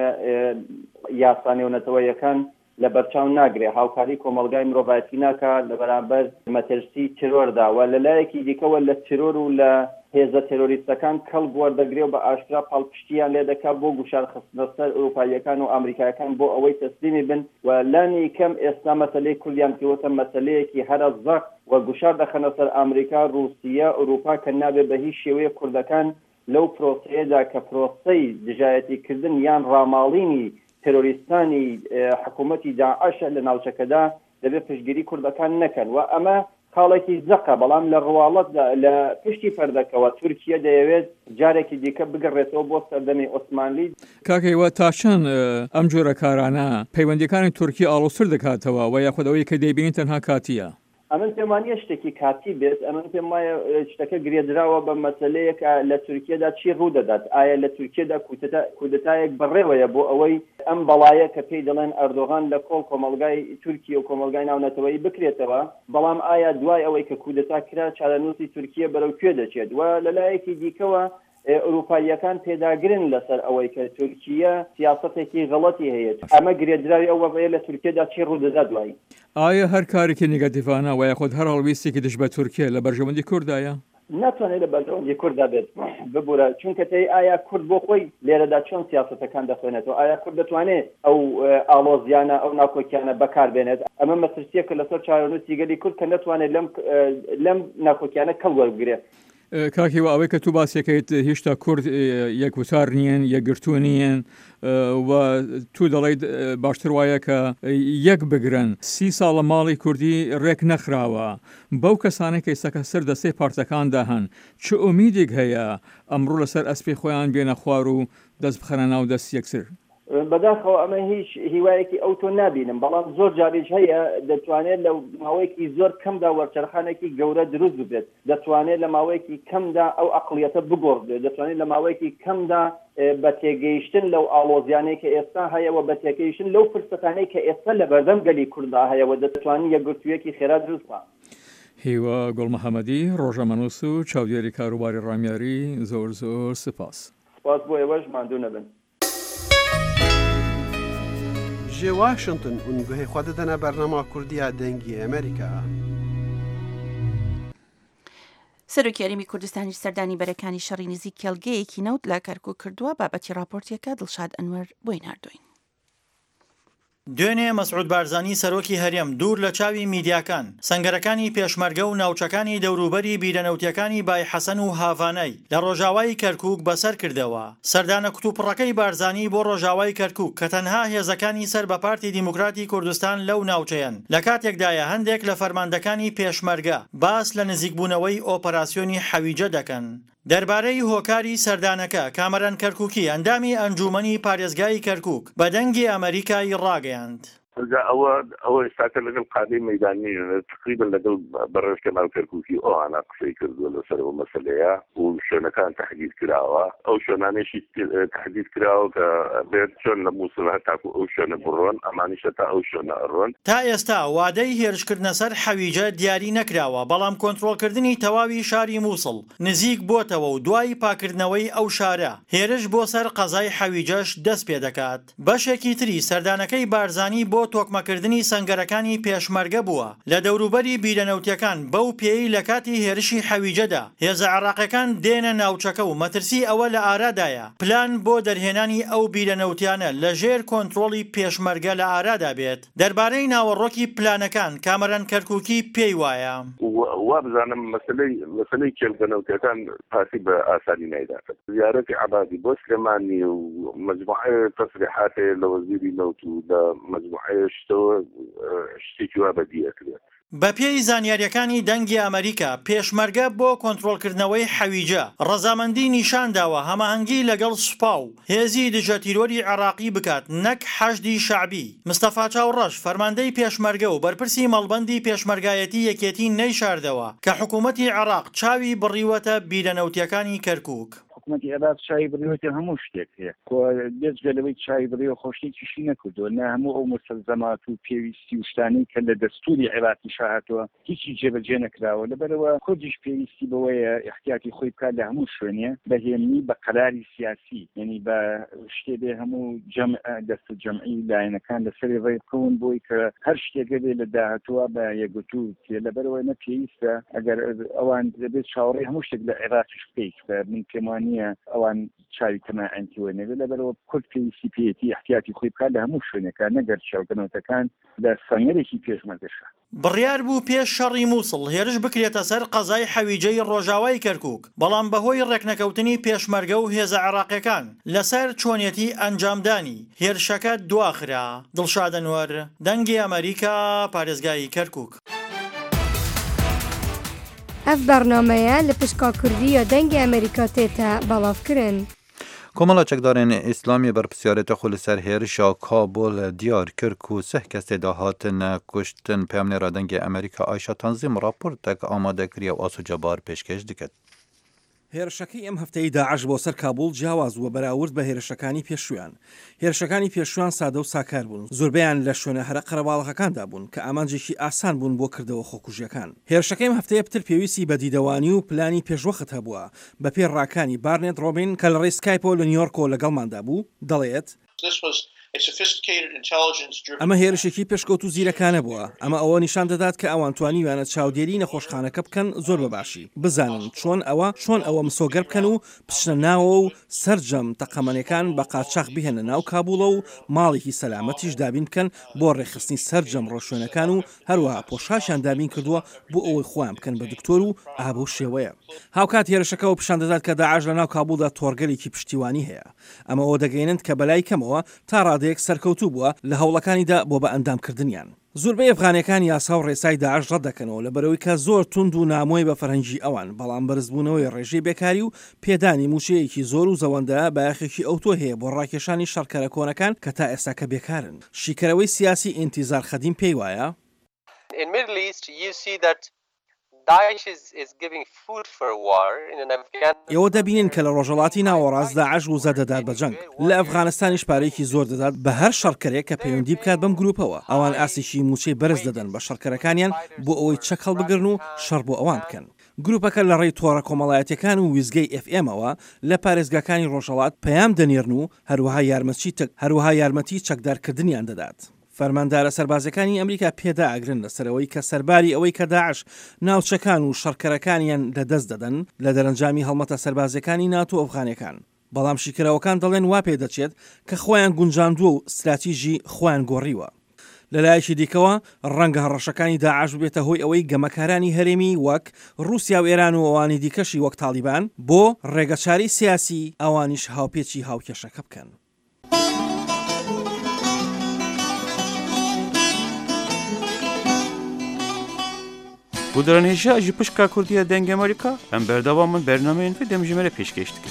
یاسانێونەتەوەیەکان لە بەرچاو ناگرێ، هاوکاری کۆمەڵگای مرۆڤایەتی ناکات لە بەرامبەر مەترسی ترۆردا و لەلایەکی دیکەوە لە ترۆر و لە هێزە تێرۆریستەکان کەڵ وەردەگرێ و بە ئاشکرا پاڵپشتیان لێ دەکات بۆ گوشار خستنە سەر ئەوروپاییەکان و ئەمریکایەکان بۆ ئەوەی تەسلیمی بن و لانی کەم ئێستا مەسەلەی کوردیان کەوتە مەسەلەیەکی هەرە زەق و گوشار دەخەنە سەر ئەمریکا، رووسیا، ئەوروپا کە نابێ بە هیچ شێوەیە کوردەکان لەو پرۆسەیەدا کە پرۆسەی دژایەتیکردن یان ڕاماڵینی تێرۆریستانی حکوومەتی داعەشە لە ناوچەکەدا دەبێت پشتگیری کوردەکان نەکەن و ئەمە خاڵێکی زەقە، بەڵام لە ڕواڵەتدا لە پشتی پەردەکەوە تورکیا دەیەوێت جارێکی دیکە بگەڕێتەوە بۆ سەردەمی عوسمانلی. کاکەیوە تا چەند ئەم جۆرە کارانە پەیوەندیەکانی تورکی ئاڵۆسر دەکاتەوە و یاخودەوەی کە دەیبینین تەنها کاتیە؟ ئەمن پێمانیە شتێکی کاتی بێت، ئەمن پێم وایە شتەکە گرێدراوە بە مەسەلەیەک لە تورکیادا چی ڕوو دەدات، ئایا لە تورکیادا کودتایەک بەڕێوەیە بۆ ئەوەی ئەم بەڵایە کە پێی دەڵێن ئەردۆغان لە کۆڵ کۆمەلگای تورکیا و کۆمەلگای ناونەتەوەی بکرێتەوە، بەڵام ئایا دوای ئەوەی کە کودتا کرا چارەنووسی تورکیا بەرەو کوێ دەچێت و لەلایەکی دیکەوە ئەوروپاییەکان پێداگرن لەسەر ئەوەی کە تورکیا سیاسەتێکی غەڵەتی هەیە. ئەمە گرێدراوی ئەو وەڵەیە لە تورکیادا چی ڕوو دەدات دوایی؟ ئایا هەر کارێکی نیگاتیڤانە و یاخود هەر هەڵویستێکی دژ بە تورکیا لە بەرژەوەندی کوردایە؟ ناتوانێت لە بەرژەوەندی کووردا بێت ببوورە، چونکە تێی ئایا کورد بۆ خۆی لێرەدا چۆن سیاسەتەکان دەخوێنێتەوە، ئایا کورد دەتوانێت ئەو ئاڵۆزیانە ئەو ناکۆکیانە بەکاربێنێت؟ ئەمە مەترسیەکە لەسەر چارەنووسی گەلی کورد کە نەتوانێت لەم ناکۆکیانە کەڵ وەربگرێت. کاکیوە ئەوەی کە تو باسیەکەیت هێشتا کورد یەکوتار نیەن، یەکگرتو نیەن و تو دەڵێیت باشتر وایە کە یەک بگرن. سی ساڵە ماڵی کوردی ڕێک نەخراوە، بەو کەسانەی کە ئێستاکە سەر دەستەی پارتەکاندا هەن چ ئومیدێک هەیە ئەمڕۆ لەسەر ئەسپی خۆیان بێنە خوار و دەست بخەنە ناو دەست یەکسر؟ بەداخەوە ئەمە هیچ هیوایەکی ئەو تۆ نابینم، بەڵام زۆر جاریش هەیە دەتوانێت لە ماوەیەکی زۆر کەمدا وەرچەرخانێکی گەورە دروست بێت، دەتوانێت لە ماوەیەکی کەمدا ئەو عەقڵیەتە بگۆڕێت، دەتوانێت لە ماوەیەکی کەمدا بە تێگەیشتن لەو ئاڵۆزیانەی کە ئێستا هەیە و بە تێگەیشتن لەو فرسەتانەی کە ئێستا لە بەردەم گەلی کووردا هەیە و دەتوانێت یەکگرتوویەکی خێرا دروست بکات. هیوا گوڵمەحەمەدی، ڕۆژەمەنووس و چاودێری کاروباری ڕامیاری، زۆر زۆر سپاس. سپاس بۆ ئێوەش ماندوو نەبن. جێ واشنگتن ئونگوهی خوا دەدەنە بەرنامە کوردیا دەنگی ئەمریکا. سەرۆکی یاریمی کوردستانی سەردانی بەرەکانی شەڕی نزیک کێڵگەیەکی نەوت لە کەرکووک کردووە، بابەتی راپۆرتێکە دڵشاد ئەنوەر بۆی ناردوین. دوێنێ مەسعود بارزانی سەرۆکی هەرێم دوور لە چاوی میدیاکان سەنگەرەکانی پێشمەرگە و ناوچەکانی دەوروبەری بیرەنەوتیەکانی بای حەسەن و هاڤانای لە ڕۆژاوای کەرکووک بەسەر کردەوە. سەردانە کتوپڕەکەی بارزانی بۆ ڕۆژاوای کەرکووک کە تەنها هێزەکانی سەر بە پارتی دیموکراتی کوردستان لەو ناوچەیەن لە کاتێکدایە هەندێک لە فەرماندەکانی پێشمەرگە باس لە نزیکبوونەوەی ئۆپەراسیۆنی حەویجە دەکەن. دەربارەی هۆکاری سەردانەکە کامەران کەرکووکی ئەندامی ئەنجومەنی پارێزگای کەرکووک بە دەنگی ئەمریکای ڕاگەیاند. ئەوە ئەوە ئێستاکە لەگەڵ قادەی مەیدانی تقریبا لەگەڵ بەڕێز کەمال کەرکووکی ئەوانە قسەی کردووە لەسەر ئەو مەسەلەیە و شوێنەکان تەحدید کراوە، ئەو شوێنانێشی تەحدید کراوە کە بێت چۆن لە مووسڵ هەتاکو ئەو شوێنە بڕۆن، ئەمانیشە تا ئەو شوێنە ئەڕۆن. تا ئێستا وادەی هێرشکردنە سەر حەویجە دیاری نەکراوە، بەڵام کۆنتڕۆڵکردنی تەواوی شاری مووسڵ نزیک بۆتەوە و دوای پاکردنەوەی ئەو شارە هێرش بۆ سەر قەزای حەویجەش دەست پێ دەکات. بەشێکی تری سەردانەکەی بارزانی بۆ تۆکمەکردنی سەنگەرەکانی پێشمەرگە بووە لە دەوروبەری بیرەنەوتیەکان بەو پێی لە کاتی هێرشی حەویجەدا هێزە عێراقیەکان دێنە ناوچەکە و مەترسی ئەوە لە ئارادایە پلان بۆ دەرهێنانی ئەو بیرەنەوتیانە لە ژێر کۆنتڕۆڵی پێشمەرگە لە ئارادا بێت. دەربارەی ناوەڕۆکی پلانەکان کامەران کەرکووکی پێی وایە وا بزانم مەسلەی مەسلەی کێڵگەنەوتیەکان پاسی بە ئاسانی نایداتێت. زیارەتی عەبادی بۆ سلێمانی و مەجموعەی تەسریحاتێ لە وەزیری نەوت و لە مەجموعەی شتەوە شتێکی وا بەدیە کرێت. بە پێی زانیاریەکانی دەنگی ئەمریکا پێشمەرگە بۆ کۆنتڕۆڵکردنەوەی حەویجە ڕەزامەندی نیشانداوە هەماهەنگی لەگەڵ سوپا و هێزی دژە تیرۆری عێراقی بکات نەک حەشدی شەعبی. مستەفا چاوڕەش فەرماندەی پێشمەرگە و بەرپرسی مەڵبەندی پێشمەرگایەتی یەکێتی نەیشاردەوە کە حکوومەتی عێراق چاوی بڕیوەتە بیرەنەوتیەکانی کەرکووک. حکوومەتی عێراق چای بڕیوەتی هەموو شتێک هەیە بێجگەلەوەی چای بڕێ و خۆشتێکیشی نەکردووە نە هەموو ئەو مستەلزەمات و پێویستی و شتانی کە لە دەستوری عێراقی شاهاتەوە هیچی جێبەجێ نەکراوە لەبەرەوە کوردیش پێویستی بەوەیە احتیاتی خۆی بکات لە هەموو شوێنێ بەهێمنی بە قەراری سیاسی یعنی بە شتێ بێ هەموو جەمع دەست جەمعی لایەنەکان لەسەری ڕێ بکەون بۆی کە هەر شتێکە بێ لە داهاتوە بە یەکگوتو تێ لەبەرەوە نە پێویستە ئەگەر ئەوان دەبێت چاوەڕێی هەموو شتێک لە عێراقیش بکەیت بە من پێم وانییە ئەوان چاوی تەماعەنتیوە نەبێت لەبەرەوە کورد پێویستی پێیەتی احتیاتی خۆی بکات لە هەموو شوێنەکان نەگەر چاوکەنەوەتەکان لە سەنگەرێکی پێشمەرگەشە بڕیار بوو پێش شەڕی مووسڵ هێرش بکرێتە سەر قەزای حەویجەی ڕۆژاوای کەرکووک بەڵام بەهۆی ڕێکنەکەوتنی پێشمەرگە و هێزە عێراقیەکان لەسەر چۆنیەتی ئەنجامدانی هێرشەکە دواخرا دڵشاد ئەنوەر دەنگی ئەمریکا پارێزگای کەرکووک ئەف بەرنامەیە لە پشکا کوردیە دەنگی ئەمریکا تێتە بەڵاوکردن کۆمەڵە چەکدارên ئیسلامی بەرپرسیارەتە خۆ لەسەر هێرشا کابۆل دیار کرد و سه کەس تێدا هاتن کوشتن پامنێرا دەنگی ئەمریکا ئایشا تەنزیم راپۆرتێک ئامادەکریە و ئاسوجەبار پێشکەش دەکات. هێرشەکەی ئەم هەفتەی داعش بۆ سەر کابوول جیاوازوە بەراورد بە هێرشەکانی پێشویان. هێرشەکانی پێشویان سادە و ساکار بوون. زۆربیان لە شوێنە هەرە قەرەباڵغەکاندا بوون کە ئامانجێکی ئاسان بوون بۆ کردەوە خۆکوژیەکان. هێرشەکەی ئەم هەفتەیە پتر پێویستی بە دیدەوانی و پلانی پێشوەخت هەبووە بە پێ ڕاکانی بارنێت ڕۆبین کە لە ڕێی سکایپۆ لە نیویۆرکۆ لەگەڵماندا بوو دەڵێت ئەمە هێرشێکی پێشکەوت و زیرەکانە بووە ئەمە ئەوە نیشان دەدات کە ئەوان توانیوانە چاودێری نەخۆشخانەکە بکەن زۆر بەباشی بزانن چۆن ئەوە چۆن ئەوە مسۆگەر بکەن و پشنە ناوە و سەررجەم تەقەمەنەکان بە قاچاق بهێنە ناو کابوڵە و ماڵێکی سەلامەتیش دابین بکەن بۆ ڕێخستنی سەررجەم ڕۆشوێنەکان و هەروەها پۆشاشیان دابین کردووە بۆ ئەوەی خۆیان بکەن بە دکتۆر و ئابوو شێوەیە. هاوکات هێرشەکە و پیشان دەدات کە داعش لە ناو کابوڵدا تۆرگەلێکی پشتیوانی هەیە. ئەمە ئەوە دەگەێنن کە بەلای کەمەوە تا ڕادەیەک سەرکەوتوو بووە لە هەوڵەکانیدا بۆ بە ئەندامکردنیان. زۆربەی ئەفغانەکان یاسا و ڕێسای داعش ڕەت دەکەنەوە لەبەرەوەی کە زۆر تند و نامۆی بە فەرهەنگی ئەوان بەڵام بەرزبوونەوەی ڕێژەی بێکاری و پێدانی موچەیەکی زۆر و زەوەندە بەیاخێکی ئەوتۆ هەیە بۆ ڕاکێشانی شەڕکەرە کۆنەکان کە تا ئێستاکە بێکارن. شیکەرەوەی سیاسی ئینتیزار خەدیم پێی وایە ئێوە دەبینن کە لە ڕۆژەڵاتی ناوەڕاست داعش وزە دەدات بە جەنگ لە ئەفغانستانیش پارێکی زۆر دەدات بە هەر شەڕکەرێک کە پەیوەندی بکات بەم گروپەوە ئەوان ئاسیشی موچەی بەرز دەدەن بە شەڕکەرەکانیان بۆ ئەوەی چەک هەڵبگرن و شەڕ بۆ ئەوان بکەن. گروپەکە لە ڕێی تۆڕە کۆمەڵایەتەکان و ویزگەی ئف ئێمەوە لە پارێزگاکانی ڕۆژەڵات پەیام دەنێرن و هەروەها یارمەتی هەروەها یارمەتی چەکدارکردنیان دەدات. فەرماندارە سەربازەکانی ئەمریکا پێدا ئەگرن لەسەرەوەی کە سەرباری ئەوەی کە داعش ناوچەکان و شەڕکەرەکانیان لەدەست دەدەن لە دەرەنجامی هەڵمەتە سەربازەکانی ناتۆ ئەفغانەکان. بەڵام شیکەرەوەکان دەڵێن وا پێ دەچێت کە خۆیان گونجاندووە و استراتیژی خۆیان گۆڕیوە. لەلایەکی دیکەوە ڕەنگە هەڕەشەکانی داعش بێتە هۆی ئەوەی گەمەکارانی هەرێمی وەک رووسیا و ئێران و ئەوانی دیکەشی وەک تالیبان بۆ ڕێگەچاری سیاسی ئەوانیش هاوپێچی هاوکێشەکە بکەن. Bu dönemde ji pişka Kurdiya deng Amerika em berdavamın bernameyên ve demjimere pêşkêş dikin.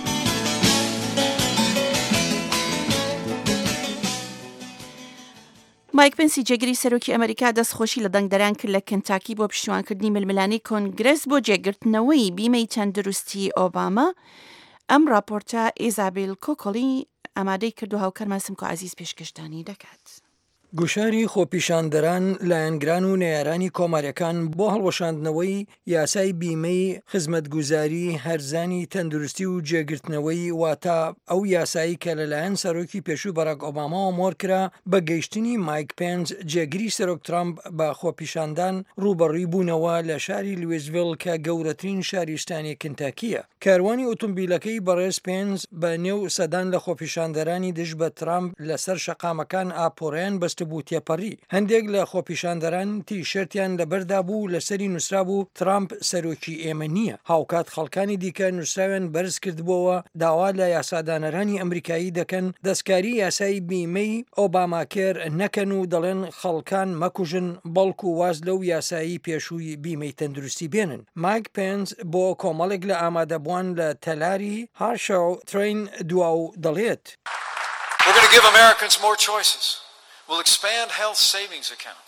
مایک پنسی جێگیری سەرۆکی ئەمریکا دەستخۆشی لە دەنگدەران کرد لە کنتاکی بۆ پشتیوانکردنی ململانەی کۆنگرس بۆ جێگرتنەوەی بیمەی تەندروستی ئۆباما. ئەم راپۆرتە ئیزابێل کۆکۆلی ئامادەی کرد و هاوکەرمان سمکۆ عەزیز پێشکەشتانی دەکات. گوشاری خۆپیشاندەران لایەنگران و نێرانی کۆماریەکان بۆ هەڵوەشاندنەوەی یاسای بیمەی خزمەتگوزاری هەرزانی تەندروستی و جێگرتنەوەی واتە ئەو یاسایی کە لەلایەن سەرۆکی پێشوو بەراک ئۆباماوە مۆرکرا بە گەیشتنی مایک پێنس جێگیری سەرۆک ترامپ بە خۆپیشاندان ڕوبەڕووی بوونەوە لە شاری لویزڤیل کە گەورەترین شاریستانی کنتاکیە. کاروانی ئۆتۆمبیلەکەی بەڕێز پێنس بە نێو سەدان لە خۆپیشاندەرانی دژ بە ترامپ لەسەر شەقامەکان ئاپۆڕیان بەست بوو تێپەڕی. هەندێک لە خۆپیشاندەران تیشرتیان لەبەردا بوو لەسەری نووسرا بوو ترامپ سەرۆکی ئێمە نییە. هاوکات خەڵکانی دیکە نووسراوێن بەرز کردبووەوە داوا لە یاسادانەرانی ئەمریکایی دەکەن دەستکاری یاسای بیمەی ئۆباماکێر نەکەن و دەڵێن خەڵکان مەکوژن بەڵکو واز لەو یاسایی پێشووی بیمەی تەندروستی بێنن. مایک پێنس بۆ کۆمەڵێک لە ئامادەبووان لە تەلاری هارشاو ترین دواو دەڵێت. We're going to give Americans more choices. We'll expand health savings accounts.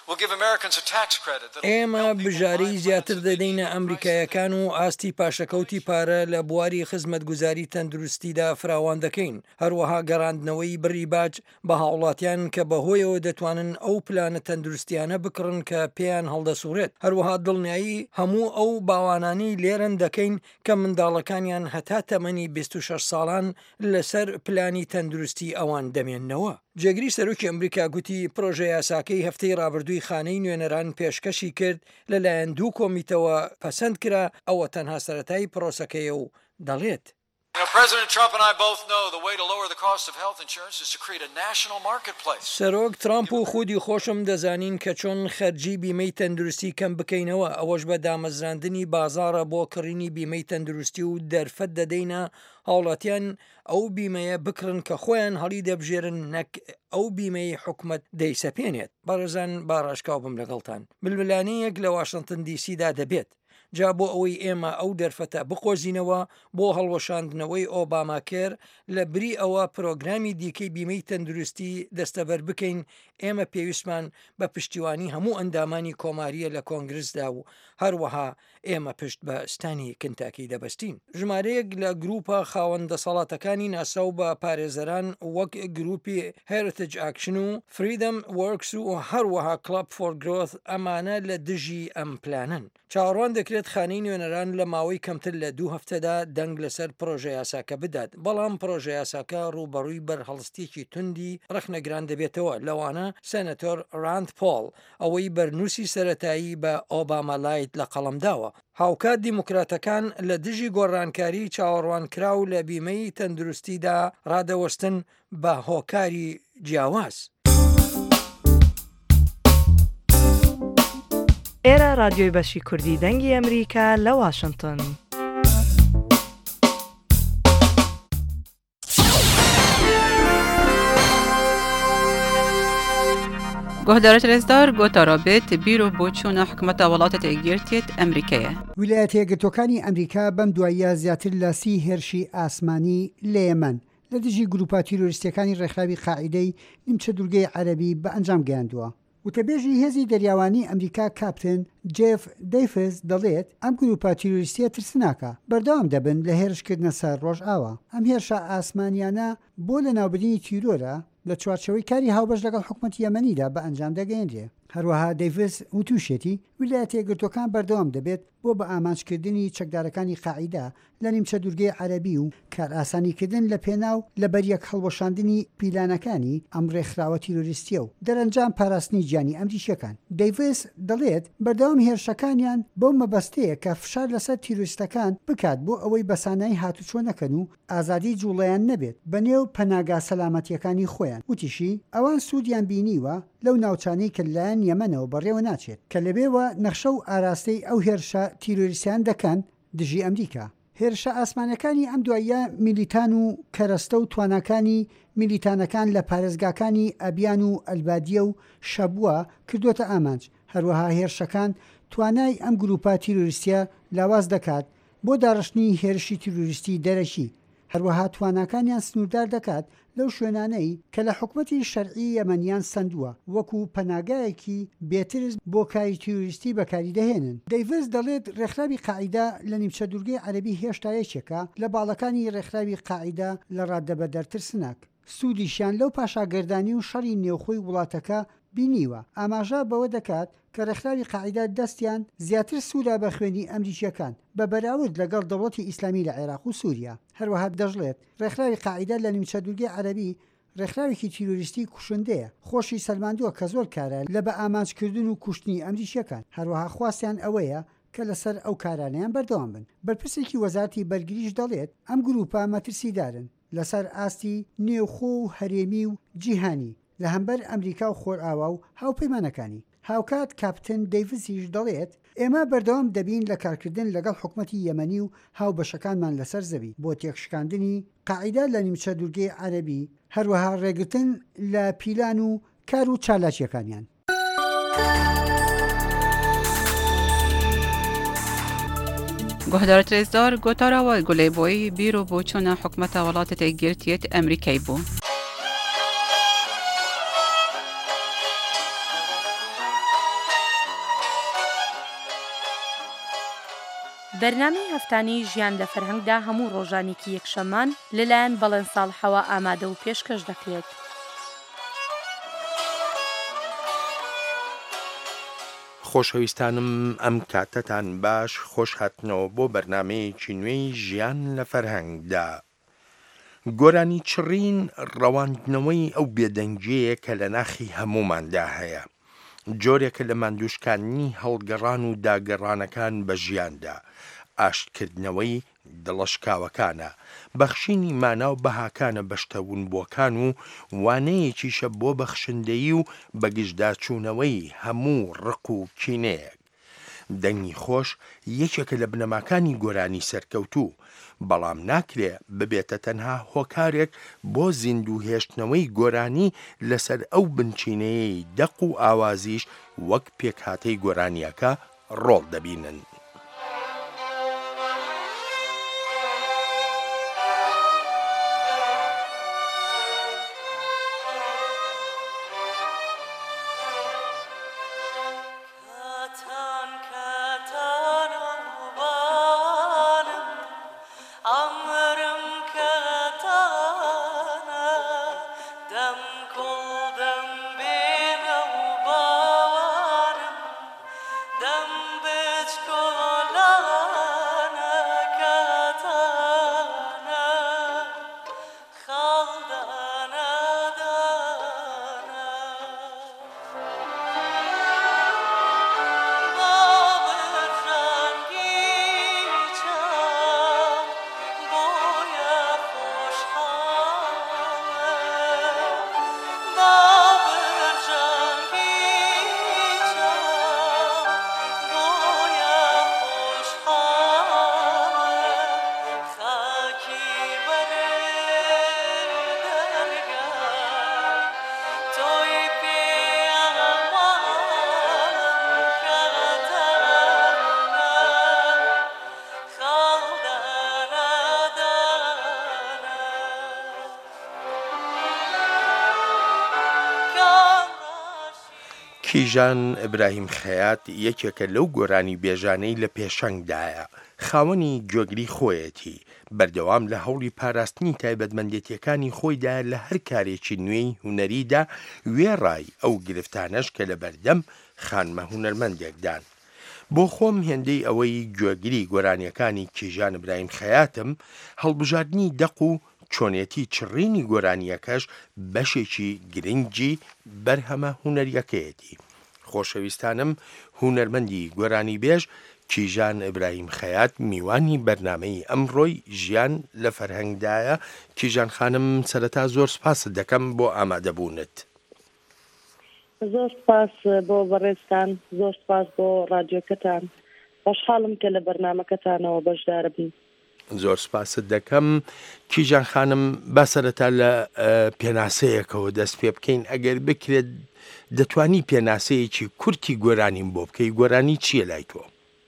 We'll give Americans a tax credit that ئێمە بژارەی زیاتر دەدەینە ئەمریکایەکان و ئاستی پاشەکەوتی پارە لە بواری خزمەتگوزاری تەندروستیدا فراوان دەکەین. هەروەها گەڕاندنەوەی بڕی باج بە هاوڵاتیان کە بەهۆیەوە دەتوانن ئەو پلانە تەندروستیانە بکڕن کە پێیان هەڵدەسوڕێت. هەروەها دڵنیایی هەموو ئەو باوانانی لێرن دەکەین کە منداڵەکانیان هەتا تەمەنی بیست و شەش ساڵان لەسەر پلانی تەندروستی ئەوان دەمێننەوە. جێگری سەرۆکی ئەمریکا گوتی پرۆژە یاساکەی هەفتەی ڕابردووی خانەی نوێنەران پێشکەشی کرد لەلایەن دوو کۆمیتەوە پەسەند کرا ئەوە تەنها سەرەتایی پرۆسەکەیە و دەڵێت. President Trump and I both know the way to lower the cost of health insurance is to create a national marketplace. سەرۆک ترامپ و خودی خۆشم دەزانین کە چۆن خەرجی بیمەی تەندروستی کەم بکەینەوە ئەوەش بە دامەزراندنی بازارە بۆ کڕینی بیمەی تەندروستی و دەرفەت دەدەینە هاوڵاتیان ئەو بیمەیە بکڕن کە خۆیان هەڵی دەبژێرن نەک ئەو بیمەی حکومت دەیسەپێنێت. بەڕێزان باڕاشکاو بم لەگەڵتان. ململانەیەک لە واشنگتن دیسیدا دەبێت. جا بۆ ئەوەی ئێمە ئەو دەرفەتە بقۆزینەوە بۆ هەڵوەشاندنەوەی ئۆباماکێر لە بری ئەوە پرۆگرامی دیکەی بیمەی تەندروستی دەستەبەر بکەین ئێمە پێویستمان بە پشتیوانی هەموو ئەندامانی کۆماریە لە کۆنگرسدا و هەروەها ئێمە پشت بە ستانی کنتاکی دەبەستین. ژمارەیەک لە گروپە خاوەندە سەڵاتەکانی ناسا و بە پارێزەران وەک گروپی هێرتج ئاکشن و فریدەم وەرکس و هەروەها کلاب فۆر گرۆث ئەمانە لە دژی ئەم پلانن. چاوەڕوان دەکرێت خانەی نوێنەران لە ماوەی کەمتر لە دوو هەفتەدا دەنگ لەسەر پرۆژە یاساکە بدات. بەڵام پرۆژە یاساکە ڕوبەڕووی بەرهەڵستێکی توندی ڕەخنەگران دەبێتەوە. لەوانە سەنەتۆر ڕاند پۆڵ ئەوەی بەرنووسی سەرەتایی بە ئۆباما لایت لە قەڵەمداوە. هاوکات دیموکراتەکان لە دژی گۆڕانکاری چاوەڕوانکراو لە بیمەی تەندروستیدا ڕادەوەستن بە هۆکاری جیاواز. ئێرە رادیۆی بەشی کوردی دەنگی ئەمریکا لە واشنگتن. گۆهدارە رێزدار گۆتارابێت بیرۆ بۆچوونە حکومەتە وڵاتە یەکگرتووێت ئەمریکایە. ویلایەتە یەکگرتووەکانی ئەمریکا بەم دواییە زیاتر لە سی هێرشی ئاسمانی لە یەمەن لە دژی گروپا تیرۆریستەکانی ڕێکخراوی قاعیدەی نیمچە دوورگەی عەرەبی بە ئەنجام گەیاندووە. وتەبێژی هێزی دەریاوانی ئەمریکا کاپتن جێف دەیفز دەڵێت ئەم گروپا تیرۆریستیە ترسناکە بەردەوام دەبن لە هێرشکردنە سەر ڕۆژ ئاوە. ئەم هێرشە ئاسمانیانە بۆ لە ناوبردنی تیرۆرە لە چوارچەوەی کاری هاوبەش لەگەڵ حکومەتی یەمەنیدا بە ئەنجام دەگەیەنرێ. هەروەها دەیڤس وتوشێتی ویلایەتە یەکگرتووەکان بەردەوام دەبێت بۆ بە ئامانجکردنی چەکدارەکانی قاعیدا لە نیمچە دوورگەی عەرەبی و کار ئاسانیکردن لە پێناو لە بەریەک هەڵوەشاندنی پیلانەکانی ئەم ڕێکخراوە تیرۆریستیە و دەرەنجام پاراستنی گیانی ئەمریکیەکان. دەیڤس دەڵێت بەردەوام هێرشەکانیان بۆ مەبەستەیە کە فشار لەسەر تیرۆریستەکان بکات بۆ ئەوەی بەسانایی هاتوچۆ نەکەن و ئازادی جوڵەیان نەبێت بەنێو پەناگا سەلامەتیەکانی خۆیان. وتیشی ئەوان سوودیان بینیوە لەو ناوچانەی کە لایەن یەمەنەوە بەڕێوە ناچێت کە لەبێوە نەخشە و ئاراستەی ئەو هێرشە تیرۆریستیان دەکەن دژی ئەمریکا. هێرشە ئاسمانەکانی ئەم دواییە میلیتان و کەرەستە و تواناکانی میلیتانەکان لە پارێزگاکانی ئەبیان و ئەلبادیە و شەبووە کردوتە ئامانج. هەروەها هێرشەکان توانای ئەم گروپا تیرۆریستیە لاواز دەکات بۆ داڕشتنی هێرشی تیرۆریستی دەرەکی. هەروەها تواناکانیان سنووردار دەکات لەو شوێنانەی کە لە حکومەتی شەرعی یەمەنیان سندووە وەکو پەناگایەکی بێترز بۆ کاری تیرۆریستی بەکاری دەهێنن. دەیڤز دەڵێت ڕێکخراوی قاعیدا لە نیمچە دوورگەی عەرەبی هێشتا یەکێکە لە باڵەکانی ڕێکخراوی قاعیدا لە ڕاددەبە دەرترسناک. سوودیشیان لەو پاشاگردانی و شەڕی نێوخۆی وڵاتەکە بینیوە. ئاماژە بەوە دەکات کە ڕێکخراوی قاعیدا دەستیان زیاتر سوورا بە خوێنی ئەمریکیەکان بە بەراورد لەگەڵ دەوڵەتی ئیسلامی لە عێراق و سووریا. هەروەها دەژڵێت ڕێکخراوی قاعیدا لە نیمچە دوورگەی عەرەبی ڕێکخراوێکی تیرۆریستی کوشندەیە خۆشی سەلماندووە کە زۆر کارە لە بە ئامانجکردن و کوشتنی ئەمریکیەکان. هەروەها خواستیان ئەوەیە کە لەسەر ئەو کارانیان بەردەوام بن. بەرپرسێکی وەزارەتی بەرگریش دەڵێت ئەم گروپە مەترسیدارن لەسەر ئاستی نێوخۆ و هەرێمی و جیهانی لە هەمبەر ئەمریکا و خۆرئاوا و هاوپەیمانەکانی. هاوکات کاپتن دەیڤسیش دەڵێت ئێمە بەردەوام دەبین لە کارکردن لەگەڵ حکومەتی یەمەنی و هاوبەشەکانمان لەسەر زەوی بۆ تێکشکاندنی قاعیدا لە نیمچە دوورگەی عەرەبی هەروەها ڕێگرتن لە پیلان و کار و چالاکیەکانیان. گۆهدارە رێزدار گۆتاراوە گولێبۆی بیرۆ بۆچوونە حکومەتە وڵاتە یەکگرتووێت ئەمریکای بوو. بەرنامەی هەفتانەی ژیان لە فەرهەنگدا هەموو ڕۆژانێکی یەکشەممان لەلایەن بەڵێن ساڵحەوە ئامادە و پێشکەش دەکرێت. خۆشەویستانم ئەم کاتتان باش خۆش هاتنەوە بۆ بەرنمەیەکی نوێی ژیان لە فەرهەنگدا. گۆرانی چڕین ڕەواندنەوەی ئەو بێدەنگیەیە کە لە ناخی هەموماندا هەیە، جۆرێکە لە ماندووشکانی هەڵگەڕان و داگەڕانەکان بە ژیاندا، ئاشتکردنەوەی دڵشکاوەکانە، بەخشینی مانا و بەهاکانە بەشتەون بۆکان و وانەیەکیشە بۆ بەخشندەیی و بەگشتداچوونەوەی هەموو ڕق و کینەیەک. دەنگی خۆش یەکێکە لە بنەماکانی گۆرانی سەرکەوتوو، بەڵام ناکرێ ببێتە تەنها هۆکارێک بۆ زیندوو هێشتنەوەی گۆرانی لەسەر ئەو بنچینەیەی دەق و ئاوازیش وەک پێکهاتەی گۆرانیەکە ڕۆڵ دەبینن. کیژان ئیبراهیم خەیات یەکێکە لەو گۆرانی بێژانەی لە پێشەنگدایە، خاوەنی گوێگری خۆیەتی، بەردەوام لە هەوڵی پاراستنی تایبەتمەندێتیەکانی خۆیدا لە هەر کارێکی نوێی هونەریدا وێڕای ئەو گرفتانەش کە لە بەردەم خانمە هونەرمەندێکدان. بۆ خۆم هێندەی ئەوەی گوێگری گۆرانیەکانی کیژان ئیبراهیم خەیاتم هەڵبژاردننی دەق و چۆنێتی چڕینی گۆرانیەکەش بەشێکی گرنگی بەرهەمە هونەریەکەیەتی. خۆشەویستانم، هونەرمەندی گۆرانی بێژ کیژان ئیبراهیم خەیات میوانی بەرنامەی ئەمڕۆی ژیان لە فەرهەنگدایە. کیژان خانم، سەرەتا زۆر سپاست دەکەم بۆ ئامادەبوونت. زۆر سپاس بۆ بەڕێستان، زۆر سپاس بۆ ڕادیۆکەتان. خۆشحاڵم کە لە بەرنامەکەتانەوە بەشدارە بین. زۆر سپاست دەکەم. کیژان خانم، با سەرەتا لە پێناسەیەکەوە دەست پێ بکەین. ئەگەر بکرێت دەتوانی پێناسەیەکی کورتی گۆرانیم بۆ بکەی، گۆرانی چییە لای تۆ؟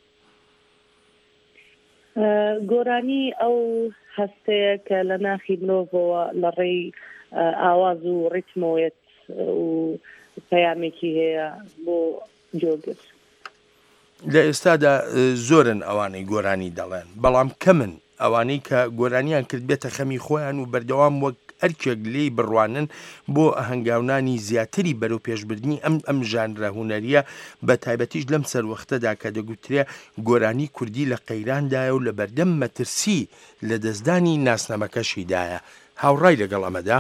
گۆرانی ئەو هەستەیە کە لە ناخی مرۆڤەوە لە ڕێی ئاواز و ڕیتمۆیەت و پەیامێکی هەیە بۆ جۆگر. لە ئێستادا زۆرن ئەوانەی گۆرانی دەڵێن، بەڵام کەمن ئەوانەی کە گۆرانیان کرد بێتە خەمی خۆیان و بەردەوام وەک ئەرکێک لێی بڕوانن بۆ ئەهەنگاونانی زیاتری بەرەو پێشبردننی ئەم ئەم ژانرە هونەریە، بە تایبەتیش لەم سەروەختەدا کە دەگوترێ گۆرانی کوردی لە قەیراندایە و لە بەردەم مەترسی لە دەستدانی ناسنامەکەشیدایە. هاوڕای لەگەڵ ئەمەدا؟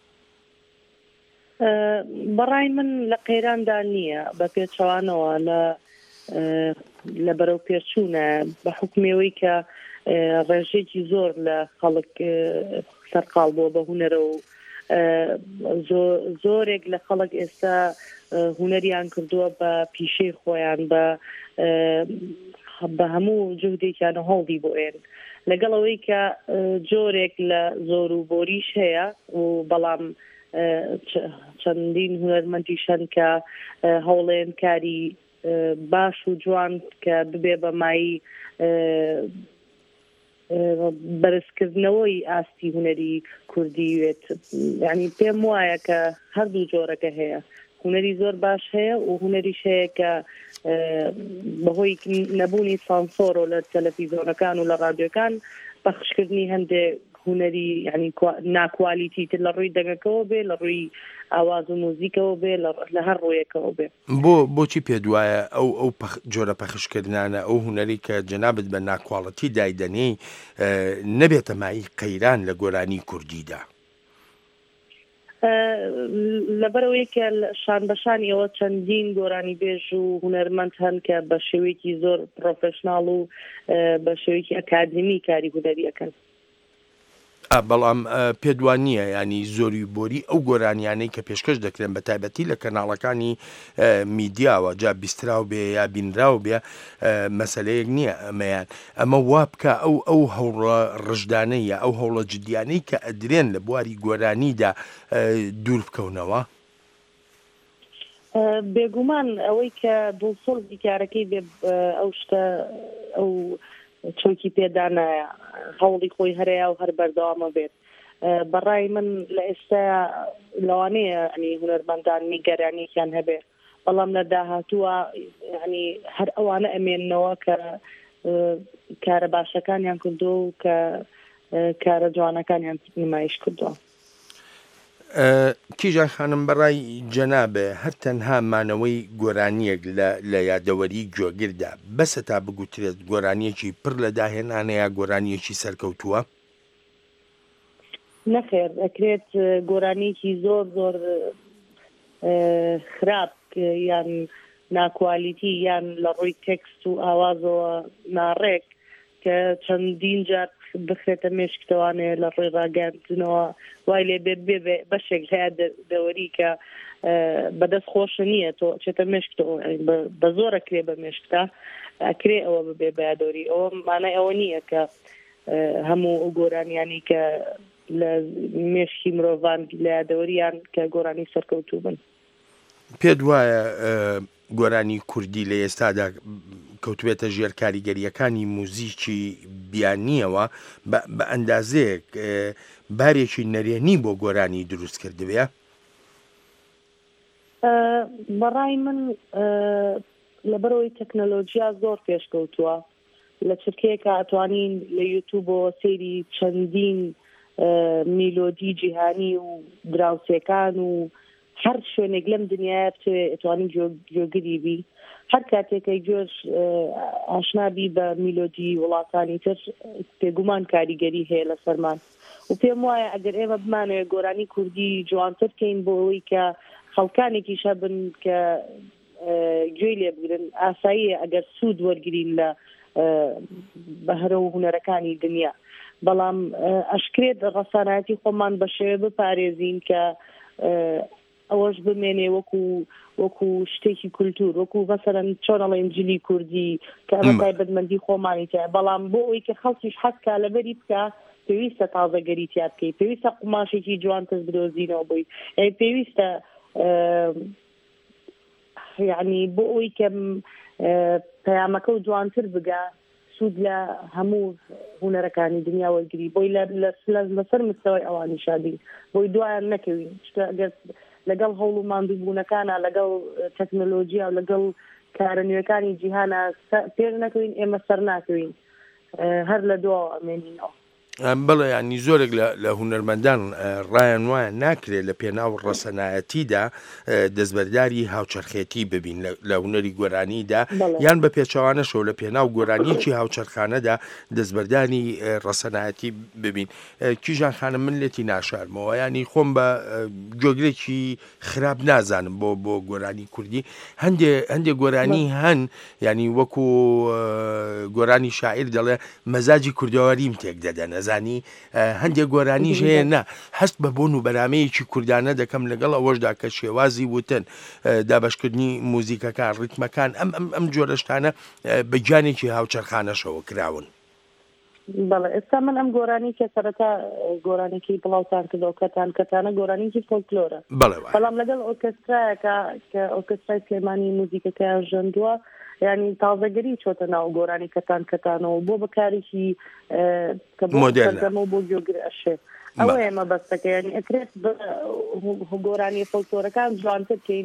بەڕای من لە قەیراندا نییە، بە پێچەوانەوە لە لە بەرەو پێچوونە بە حکومەوەی کە ڕێژێکی زۆر لە خەڵک سەرقاڵ بۆ بە هونەرە و زۆرێک لە خەڵک ئێستا هونەریان کردووە بە پیشەی خۆیان بە بە هەموو جهدێکیانە هەڵدی بۆ ئێن، لەگەڵەوەی کە جۆرێک لە زۆر و بۆریش هەیە و بەڵام چەندین هونەرمەندیشەن کە هەوڵێن کاری باش و جوان کە ببێ بە مای بەرزکردنەوەی ئاستی هونەری کوردی وێت. یعنی پێم وایە کە هەردوو جۆرەکە هەیە، هوەری زۆر باش هەیە و هوەریش هەیە کە بەهۆی نەبوونی سانسۆر و لە تەلەڤیزۆنەکان و لە ڕادیۆکان پەخشکردنی هەندێک هوەری ینی ناکوالیتی تر لە ڕووی دەنگەکەەوە بێ لە ڕووی ئاواز و موزیکەوە بێ لە هەر ڕوویەکەەوە بێ بۆ بۆچی پێ دوایە ئەو ئەو جۆرە پەخشکردانە ئەو هوەری کە جەنابەت بە ناکواڵەتی دایدەنێ نەبێتە مای قەیران لە گۆرانی کوردیدا لەبەرەوەی کە شان بەشانی ئەوە چەندین گۆرانی بێژ و هوەرمەند هەن کە بە شێوەیەکی زۆر پرۆفشناڵ و بە شێوەیەکی ئەکادمی کاری هوەریەکەن بەڵام پێدوان نییە ینی زۆری بۆری ئەو گۆرانیانەی کە پێشکەش دەکرێن بە تایبەتی لە کەناڵەکانی میدیاوە جا بیستراو بێ یا بینراو بێ مەسلەیەک نییە ئەمەیان ئەمە وا بکە ئەو ئەو هەوڵە ڕژدانەیە ئەو هەوڵە جدیانەی کە ئەدرێن لە بواری گۆرانیدا دوور بکەونەوە بێگومان ئەوەی کە دڵسۆڵی کارەکەی بێ ئەو شتە ئەو چۆکی پێدانایە هەوڵی خۆی هەرەیە و هەر بەردەوامە بێت بەڕای من لە ئێستا لەوانەیە ئەنی هونەرمەندان نیگەرانیەکیان هەبێ بەڵام لە داهاتووە ینی هەر ئەوانە ئەمێننەوە کە کارە باشەکانیان کردو و کە کارە جوانەکانیان نمایش کردووە کیژان خانم بەڕای جەنابێ هەر تەنها مانەوەی گۆرانیەک لە یادەوەری گوێگردا بەسە تا بگوترێت گۆرانیەکی پڕ لە داهێنانەیە گۆرانیەکی سەرکەوتووە نەخێر ئەکرێت گۆرانیەکی زۆر زۆر خراپ یان ناکوالیتی یان لە ڕووی تێکست و ئاوازەوە ناڕێک کە چەندین جار بخرێتە مێشکتەوانێ لە ڕێی ڕاگەاندنەوە وای لێ بێ بێ بەشێک هەیە دەوەری کە بەدەست خۆشە نییە تۆ چێتە مێشکتەوە بە زۆرە کرێ بە مێشکتا ئەکرێ ئەوە ببێ بەیادۆری ئەوە مانای ئەوە نییە کە هەموو ئەو گۆرانیانی کە لە مێشکی مرۆڤان لە یادەوەریان کە گۆرانی سەرکەوتوو بن پێت وایە گۆرانی کوردی لە ئێستادا کەوتوێتە ژێر کاریگەریەکانی موزیکی بیانیەوە بە ئەندازەیەک بارێکی نەرێنی بۆ گۆرانی دروست کردوێ بەڕای من لەبەرەوەی تەکنەلۆژیا زۆر پێشکەوتووە لە چرکەیەکە ئەتوانین لە یوتیوبەوە سەیری چەندین میلۆدی جیهانی و دراوسێکان و هەر شوێنێک لەم دنیاە بتوێ ئەتوانی گوێگری بی هەر کاتێکەی گوێش ئاشنابی بە میلۆدی وڵاتانی تر پێگومان کاریگەری هەیە لە سەرمان و پێم وایە ئەگەر ئێمە بمانوێت گۆرانی کوردی جوانتر بکەین بۆ ئەوەی کە خەڵکانێکی شەبن کە گوێی لێ بگرن ئاساییە ئەگەر سوود وەرگرین لە بەهرە و هونەرەکانی دنیا بەڵام ئەشکرێت ڕەسانەتی خۆمان بە شێوە بپارێزین کە ئەوەش بمێنێ وەکو وەکو شتێکی کولتور وەکو بەسەرەن چۆنەڵێن جلی کوردی کە ئەمە تایبەتمەندی خۆمانی تایە بەڵام بۆ ئەوەی کە خەڵکیش حەزکا لەبەری بکە پێویستە تازەگەری تیا بکەیت پێویستە قماشێکی جوانتر بدۆزینەوە بووی ئەی پێویستە یعنی بۆ ئەوەی کە پەیامەکە و جوانتر بگە سوود لە هەموو هونەرەکانی دنیا وەرگری بۆی لەسەر مستەوەی ئەوانی شادی بۆی دوایان نەکەوین شتە لەگەڵ هەوڵ و ماندووبوونەکانە لەگەڵ تەکنۆلۆژیا و لەگەڵ کارە نوێەکانی جیهانە پێر نەکەوین ئێمە سەر ناکەوین هەر لە دواوە ئەمێنینەوە بەڵێ ینی زۆرێک لە هونەرمەندان ڕایان وایە ناکرێت لە پێناو ڕەسەنایەتیدا دەستبەرداری هاوچەرخێتی ببین لە هونەری گۆرانیدا یان بە پێچەوانەشەوە لە پێناو گۆرانیەکی هاوچەرخانەدا دەستبەرداری ڕەسەنایەتی ببین کیژان خانم من لێتی ناشارمەوە ینی خۆم بە گۆگرێکی خراپ نازانم بۆ بۆ گۆرانی کوردی هەندێک گۆرانی هەن ینی وەکو گۆرانی شاعیر دەڵێ مەزاجی کوردەواریم تێک دەدەن زانی هەندێک گۆرانیش هەیە نا هەست بە بۆن و بەرامەیەکی کوردانە دەکەم لەگەڵ ئەوەشدا کە شێوازی وتن دابشکردنی موزیکەکان ڕیتمەکان ئەم ئەم جۆرەشتانە بەگیانێکی هاوچەرخانەشەوە کراون بەڵێ ئێستا من ئەم گۆرانی کە سەرەتا گۆرانێکی بڵاوتان کردەوە کەتان کەتانە گۆرانێکی فۆلکلۆرە بەڵام لەگەڵ ئۆرکسترایەکە کە ئۆرکسترای سلێمانی موزیکەکەیان ژەندووە ینی تازەگەری چۆتە ناو گۆرانی کەتان کەتانەوە بۆ بەکارێکی کە بۆ بۆ گوێگر ئەشێ ئەوە ئێمە بەستەکە ینی ئەکرێت گۆرانی فۆلکلۆرەکان جوانتر بکەین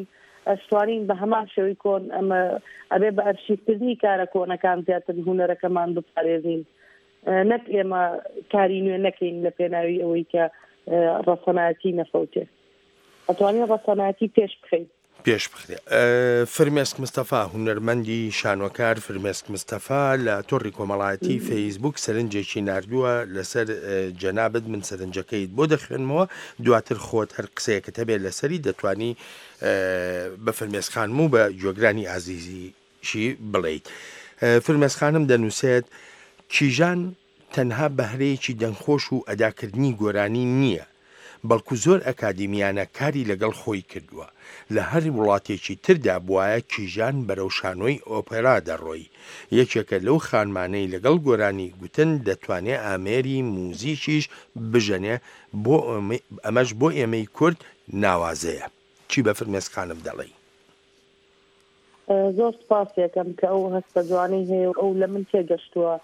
ئەشتوانین بە هەمان شێوەی کۆن ئەمە ئەبێ بە ئەرشیفتردنی کارە کۆنەکان زیاتر هونەرەکەمان بپارێزین نەک ئێمە کاری نوێ نەکەین لە پێناوی ئەوەی کە ڕەسەنایەتی نەفەوتێ ئەتوانین ڕەسەنایەتی پێش بخەین پێش بخرێ فرمێسک مستەفا هونەرمەندی شانۆکار فرمێسک مستەفا لە تۆڕی کۆمەڵایەتی فەیسبوک سەرنجێکی نردووە لەسەر جەنابەت من سەرنجەکەیت بۆ دەخوێنمەوە دواتر خۆت هەر قسەیەکە هەبێت لەسەری دەتوانی بە فرمێسخانم و بە جۆگرانی ئازیزیشی بڵێیت فرمێسخانم دەنووسێت کیژان تەنها بەهرەیەکی دەنگخۆش و ئەداکردنی گۆرانی نییە بەڵکو زۆر ئەکادیمیانە کاری لەگەڵ خۆی کردووە لە هەر وڵاتێکی تردا بواە کیژان بەرەو شانۆی ئۆپێرا دەڕۆی یەکێکە لەو خانمانەی لەگەڵ گۆرانی گوتن دەتوانێت ئامێری موزیکیش بژەنێ بۆ ئەمەش بۆ ئێمەی کورد ناوازەیە چی بە فرمێسخانم دەڵێ زۆر سپاسێکم کە ئەو هەستە جوانەی هەیە ئەو لە من تێگەشتووە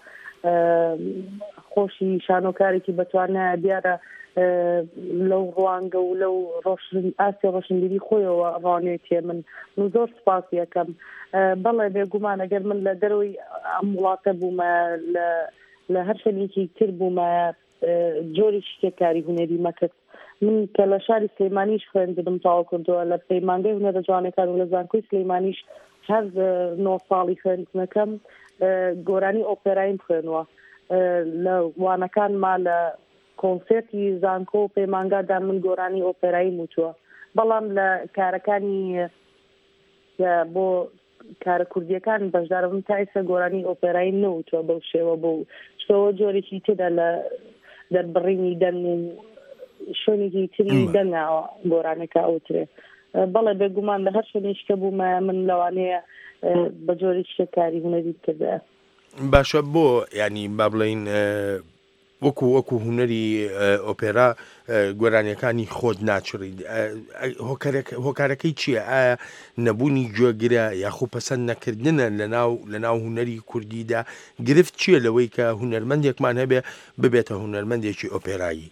خۆشی شانۆکارێکی بەتوانە دیارە لەو ڕوانگە و لەو ئاسی ڕۆشنبیری خۆیەوە ڕانێتێ من من زۆر سپاس یەکەم بەڵێ بێگومان ئەگەر من لە دەرەوەی ئەم وڵاتە بوومە لە هەر شوێنێکی تر بوومە جۆری شتێکاری هونەری مەکرد من کە لە شاری سلەیمانیش خوێندبم تاوا کردووە لە پەیمانگەی هونەرە جوانەکان و لە زانکۆی سلەیمانیش هەر نۆ ساڵی خوێندنەکەم گۆرانی ئۆپێرایم خوێنووە لە وانەکانما لە کۆنسێرتی زانکۆ و پەیمانگادا من گۆرانی ئۆپێرایی موچووە بەڵام لە کارەکانی بۆ کارە کوردیەکان بەشداربم تا ئێستا گۆرانی ئۆپێرایی نەوتووە بەو شێوە بۆ شتەوە جۆرێکی تێدا لە دەربڕینی دەنگ و شوێنێکی تری دەنگاوە گۆرانەکە ئەوترێ بەڵێ بێگومان لە هەر شوێنێشکە بوومە من لەوانەیە بە جۆری شتێکاری هونەری کردە باشە بۆ ینی با بڵێین وەکو وەکو هونەری ئۆپێرا گۆرانیەکانی خۆت ناچڕی هۆکارەکەی چییە ئایا نەبوونی گوێگرە یاخۆ پەسەند نەکردنە لەناو لەناو هونەری کوردیدا گرفت چییە لەوەی کە هونەرمەندێکمان هەبێ ببێتە هونەرمەندێکی ئۆپێرایی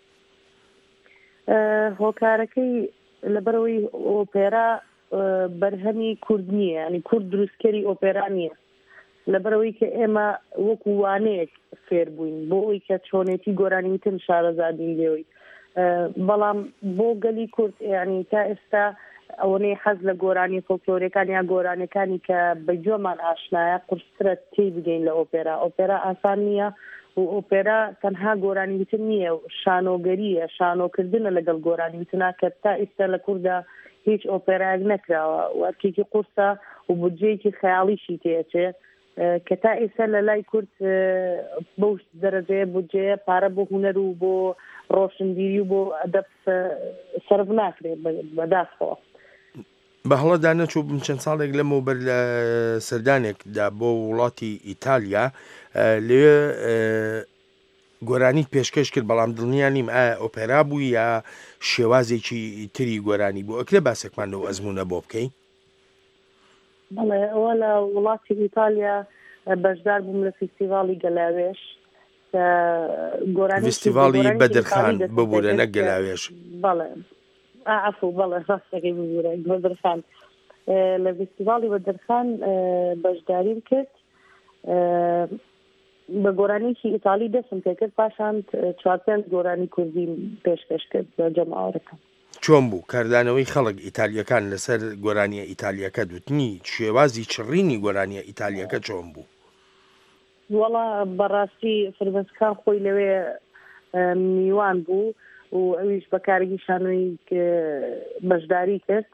هۆکارەکەی لەبەرەوەی ئۆپێرا بەرهەمی کورد نییە ینی کورد دروستکەری ئۆپێرا نییە لەبەرەوەی کە ئێمە وەکو وانەیەک فێر بووین بۆ ئەوی کە چۆنێتی گۆرانی تن شارەزادین لێەوەی بەڵام بۆ گەلی کورد ینی تا ئێستا ئەوەنەی حەز لە گۆرانی فۆکلۆرەکان یا گۆرانەکانی کە بە گوێمان ئاشنایە قورسترە تێی بگەین لە ئۆپێرا ئۆپێرا ئاسان نییە و ئۆپێرا تەنها گۆرانی وتن نییە شانۆگەریە شانۆکردنە لەگەڵ گۆرانی وتنا کە تا ئێستا لە کووردا هیچ ئۆپێرایەک نەکراوە وەرکێکی قورسە و بودجەیەکی خەیاڵیشی تێچێ کە تا ئێستا لە لای کورد بەو دەرەجەیە بودجەیە پارە بۆ هونەر و بۆ ڕۆشنبیری و بۆ ئەدەب سەرف ناکرێت بەداخەوە بە هەڵەدا نەچوو بم چەند ساڵێک لەمە بەر لە سەردانێکدا بۆ وڵاتی ئیتالیا لێ گۆرانی پێشکەش کرد بەڵام دڵنیا نیم ئایا ئۆپێرا بوو یا شێوازێکی تری گۆرانی بوو ئەکرێ باسێکمان لەو ئەزمونە بۆ بکەین بەڵێ ئەوە لە وڵاتی ئیتالیا بەشدار بووم لە فیستیڤاڵی گەلاوێش گۆرانی فیستیڤاڵی بەدرخان ببوورە نەک گەلاوێش بەڵێ عفو بەڵێ ڕاستەکەی ببوورە بەدرخان لە فیستیڤاڵی بەدرخان بەشداریم کرد بە گۆرانیکی ئیتالی دەستم پێ کرد پاشان چوار پێنج گۆرانی کوردی پێشکەش کرد لە جەماوەرەکەم چۆن بوو کاردانەوەی خەڵک ئیتالیەکان لەسەر گۆرانیە ئیتالیەکە دوتنی شێوازی چڕینی گۆرانیە ئیتالیەکە چۆن بوو وەڵا بەڕاستی فرمێسکان خۆی لەوێ میوان بوو و ئەویش بەکارێکی شانۆی بەشداری کرد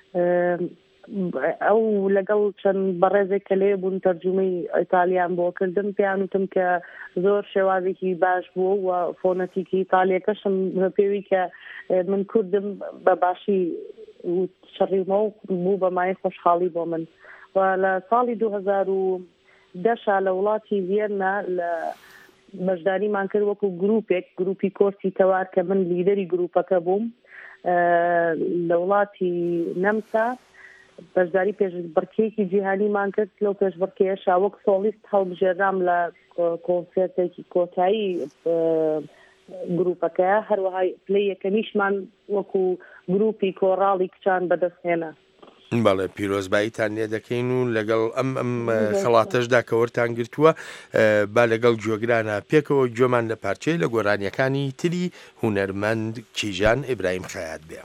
ئەو لەگەڵ چەند بەڕێزێک کە لێ بوون تەرجمەی ئیتالیان بۆ کردم پێیان وتم کە زۆر شێوازێکی باش بوو و فۆنەتیکی ئیتالیەکەشم پێوی کە من کوردم بە باشی شەڕیمە و بوو بە مای خۆشحاڵی بۆ من و لە ساڵی دوو هەزار و دەشا لە وڵاتی ڤێرنا لە بەشداریمان کرد وەکو گروپێک گروپی کۆرسی تەوار کە من لیدەری گروپەکە بووم لە وڵاتی نەمسا بەشداری پێشبڕکێکی جیهانیمان کرد لەو پێشبڕکێشا وەک سۆلیست هەڵبژێرام لە کۆنسێرتێکی کۆتایی گروپەکە هەروەها پلەی یەکەمیشمان وەکو گروپی کۆڕاڵی کچان بەدەستهێنا بەڵێ پیرۆزباییتان لێ دەکەین و لەگەڵ ئەم ئەم خەڵاتەشدا کە وەرتان گرتووە با لەگەڵ جۆگرانە پێکەوە گوێمان لە پارچەی لە گۆرانیەکانی تری هونەرمەند کیژان ئیبراهیم خەیات بێ.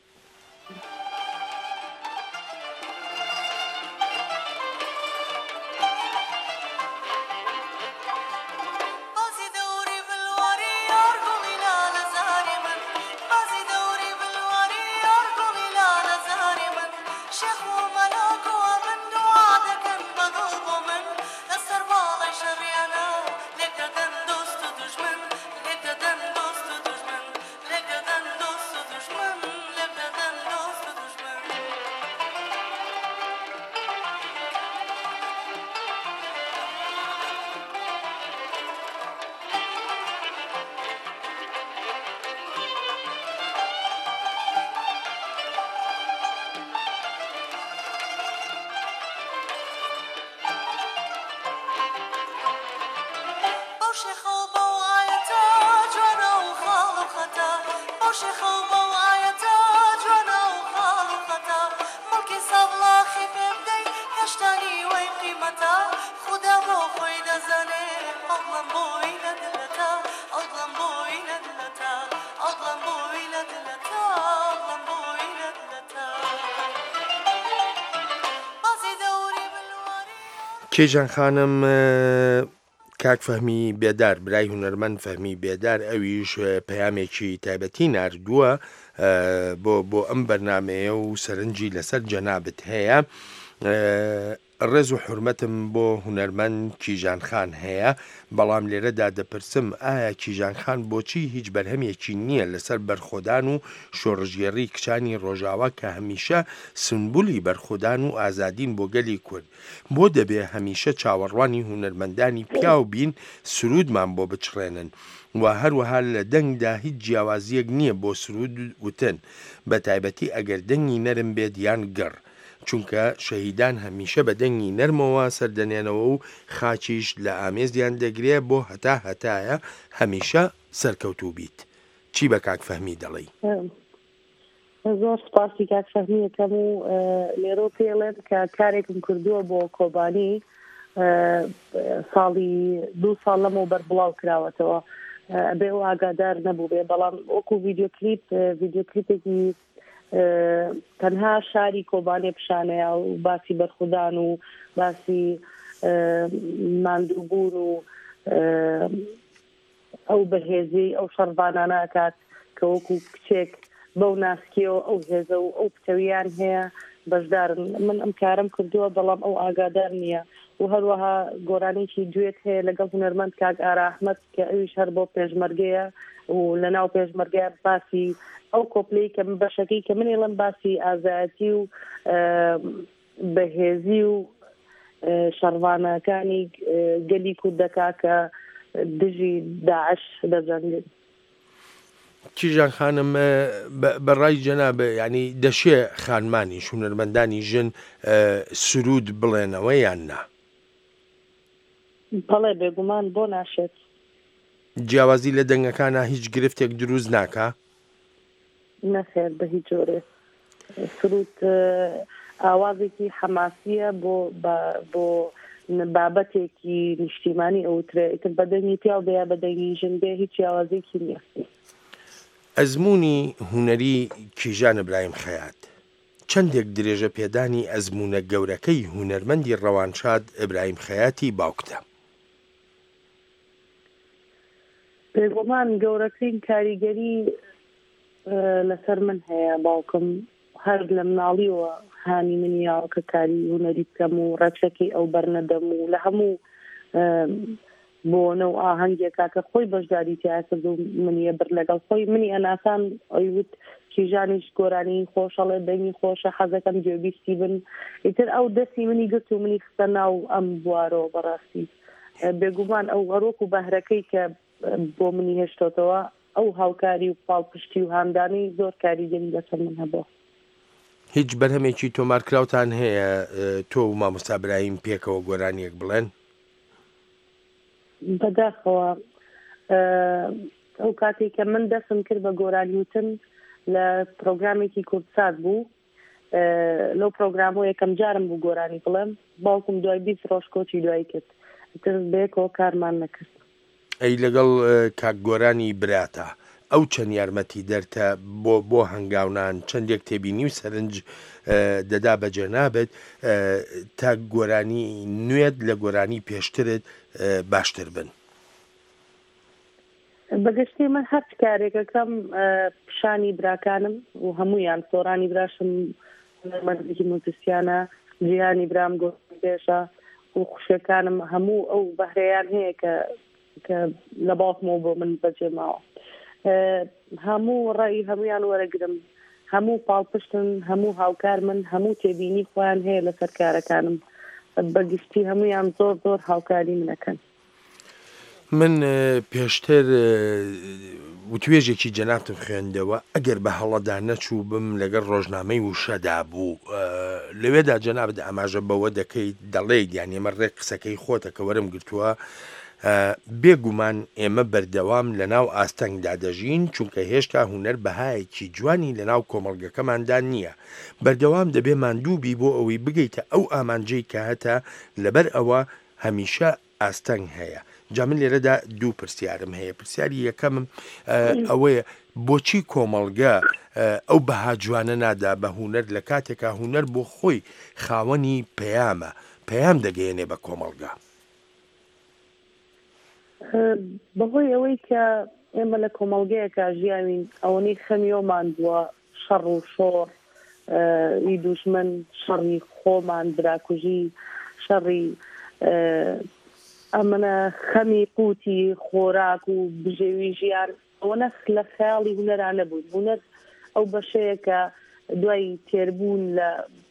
کێژان خانم کاک فەهمی بێدار برای هونەرمەند فەهمی بێدار ئەویش پەیامێکی تایبەتی ناردووە بۆ بۆ ئەم بەرنامەیە و سەرنجی لەسەر جەنابەت هەیە. ڕێز و حورمەتم بۆ هونەرمەند کیژان خان هەیە، بەڵام لێرەدا دەپرسم ئایا کیژان خان بۆچی هیچ بەرهەمێکی نییە لەسەر بەرخۆدان و شۆڕژگێڕی کچانی ڕۆژاوە کە هەمیشە سمبولی بەرخۆدان و ئازادین بۆ گەلی کورد، بۆ دەبێ هەمیشە چاوەڕوانی هونەرمەندانی پیاو بین سرودمان بۆ بچڕێنن و هەروەها لە دەنگدا هیچ جیاوازیەک نییە بۆ سرود وتن، بە تایبەتی ئەگەر دەنگی نەرم بێت یان گەڕ، چونکە شەهیدان هەمیشە بە دەنگی نەرمەوە سەردەنێنەوە و خاچیش لە ئامێزیان دەگرێ بۆ هەتا هەتایە هەمیشە سەرکەوتوو بیت. چی بە کاک فەهمی دەڵێی؟ زۆر سپاسی کاک فەهمی یەکەم و لێرۆ پێڵێن کە کارێکم کردووە بۆ کۆبانی ساڵی دوو ساڵ لەمەوە بەربڵاو کراوەتەوە بێ و ئاگادار نەبوو بێ، بەڵام وەکو ڤیدیۆکلیپ ڤیدیۆکلیپێکی تەنها شاری کۆبانێ پیشانەیە و باسی بەرخودان و باسی ماندووبوون و ئەو بەهێزی ئەو شەڕبانانە ئەکات کە وەکو کچێک بەو ناسکیەوە ئەو هێزە و ئەو پتەویان هەیە بەشدارن. من ئەم کارم کردووە بەڵام ئەو ئاگادار نییە و هەروەها گۆرانێکی دوێت هەیە لەگەڵ هونەرمەند کاک ئارا ئەحمەد کە ئەویش هەر بۆ پێشمەرگەیە و لە ناو پێشمەرگەیە باسی ئەو کۆپلەی کە بەشەکەی کە منێڵم باسی ئازایەتی و بەهێزی و شەڕوانەکانی گەلی کوردەکە کە دژی داعش دەجەنگن. کیژان خانم بەڕای جەناب ینی دەشێ خانمانی هونەرمەندانی ژن سرود بڵێنەوە یان نا؟ بەڵێ بێگومان بۆ ناشێت. جیاوازی لە دەنگەکانە هیچ گرفتێک دروست ناکە؟ نەخێر بە هیچ جۆرێ. سرود ئاوازێکی حەماسیە بۆ بۆ بابەتێکی نیشتیمانی ئەوترێ ئیتر بەدەنگی پیا و بەیە بەدەنگی ژن بێ هیچ جیاوازێکی نییە. ئەزمموی هونەری کیژان ئیبراهیم خەیات چەندێک درێژە پێدانی ئەزمونە گەورەکەی هونەرمەندی ڕەوانشاد ئیبراهیم خەیاتی باوکتە. بێگومان گەورەترین کاریگەری لەسەر من هەیە، باوکم هەر لە مناڵیەوە هانی منیاوە کە کاری هونەری بکەم و ڕەچەکەی ئەو بەرنەدەم و لە هەموو بۆنە و ئاهەنگێکا کە خۆی بەشداری تیا کرد و منیە بر لەگەڵ خۆی منی ئەناسان ئەیوت کیژانیش گۆرانی خۆشەڵێ دەنگی خۆشە حەزەکەم گوێبیستی بن، ئیتر ئەو دەستی منی گرت و منی خستە ناو ئەم بوارەوە بەڕاستی بێگومان ئەو غەڕۆک و بەهرەکەی کە بۆ منی هێشتۆتەوە ئەو هاوکاری و پاڵپشتی و هاندانی زۆر کاریگەری لەسەر من هەبوو. هیچ بەرهەمێکی تۆمارکراوتان هەیە تۆ و مامۆستا ئیبراهیم پێکەوە گۆرانیەک بڵێن؟ بەداخەوە ئەو کاتێک کە من دەستم کرد بە گۆرانیوتن لە پرۆگرامێکی کوردسات بوو لەو پرۆگرامۆ یەکەم جارم بوو گۆرانی بڵێم باوکم دوای بیست ڕۆژ کۆچی دوای کرد تر بەیەکەوە کارمان نەکرد. ئەی لەگەڵ کاک گۆرانی براتە ئەو چەند یارمەتی دەرتە بۆ بۆ هەنگاونان چەندێک تێبینی و سەرنج دەدا بەجێ نابێت تا گۆرانی نوێت لە گۆرانی پێشترت باشتر بن. بەگشتی من هەر کارێکەکەم پیشانی براکانم و هەمویان سۆرانی براشم هونەرمەندێکی موسیقیانە جیهانی برام گۆرانی پێشە و خوشەکانم هەموو ئەو بەهرەیان هەیە کە کە لە باوکمەوە بۆ من بەجێ ماوە. هەموو ڕێی هەمویان وەرەگرم هەموو پاڵپشتن هەموو هاوکار من هەموو تێبینی خۆیان هەیە لەسەر کارەکانم بەگشتی هەمویان زۆر زۆر هاوکاری منەکەن. من پێشتر وتوێژێکی جەنابتم خوێندەوە ئەگەر بە هەڵەدا نەچوو بم لەگەڵ ڕۆژنامەی وشەدا بوو لەوێدا جەنابت ئاماژە بەوە دەکەیت دەڵێیت یان ئێمە ڕێک قسەکەی خۆتە کە وەرم گرتووە بێگومان ئێمە بەردەوام لە ناو ئاستەنگدا دەژین چونکە هێشتا هونەر بەهایەکی جوانی لە ناو کۆمەڵگەکەماندا نییە بەردەوام دەبێ ماندووبی بۆ ئەوەی بگەیتە ئەو ئامانجەی کە هەتا لەبەر ئەوە هەمیشە ئاستەنگ هەیە. جا من لێرەدا دوو پرسیارم هەیە پرسیاری یەکەمم ئەوەیە بۆچی کۆمەڵگە ئەو بەها جوانە نادا بە هونەر لە کاتێکا هونەر بۆ خۆی خاوەنی پەیامە پەیام دەگەیەنێ بە کۆمەڵگە. بەهۆی ئەوەی کە ئێمە لە کۆمەڵگەیەکە ژیاوین ئەوەی خەمیۆمان بووە شەڕ و شۆڕ ئی دوژمن شەڕی خۆمان براکوژی شەڕی ئەمنە خەمی قوتی خۆراک و بژێوی ژیان ئەوە نەخ لە خەیاڵی هونەرانە بوون هونەر ئەو بەشەیە کە دوای تێربوون لە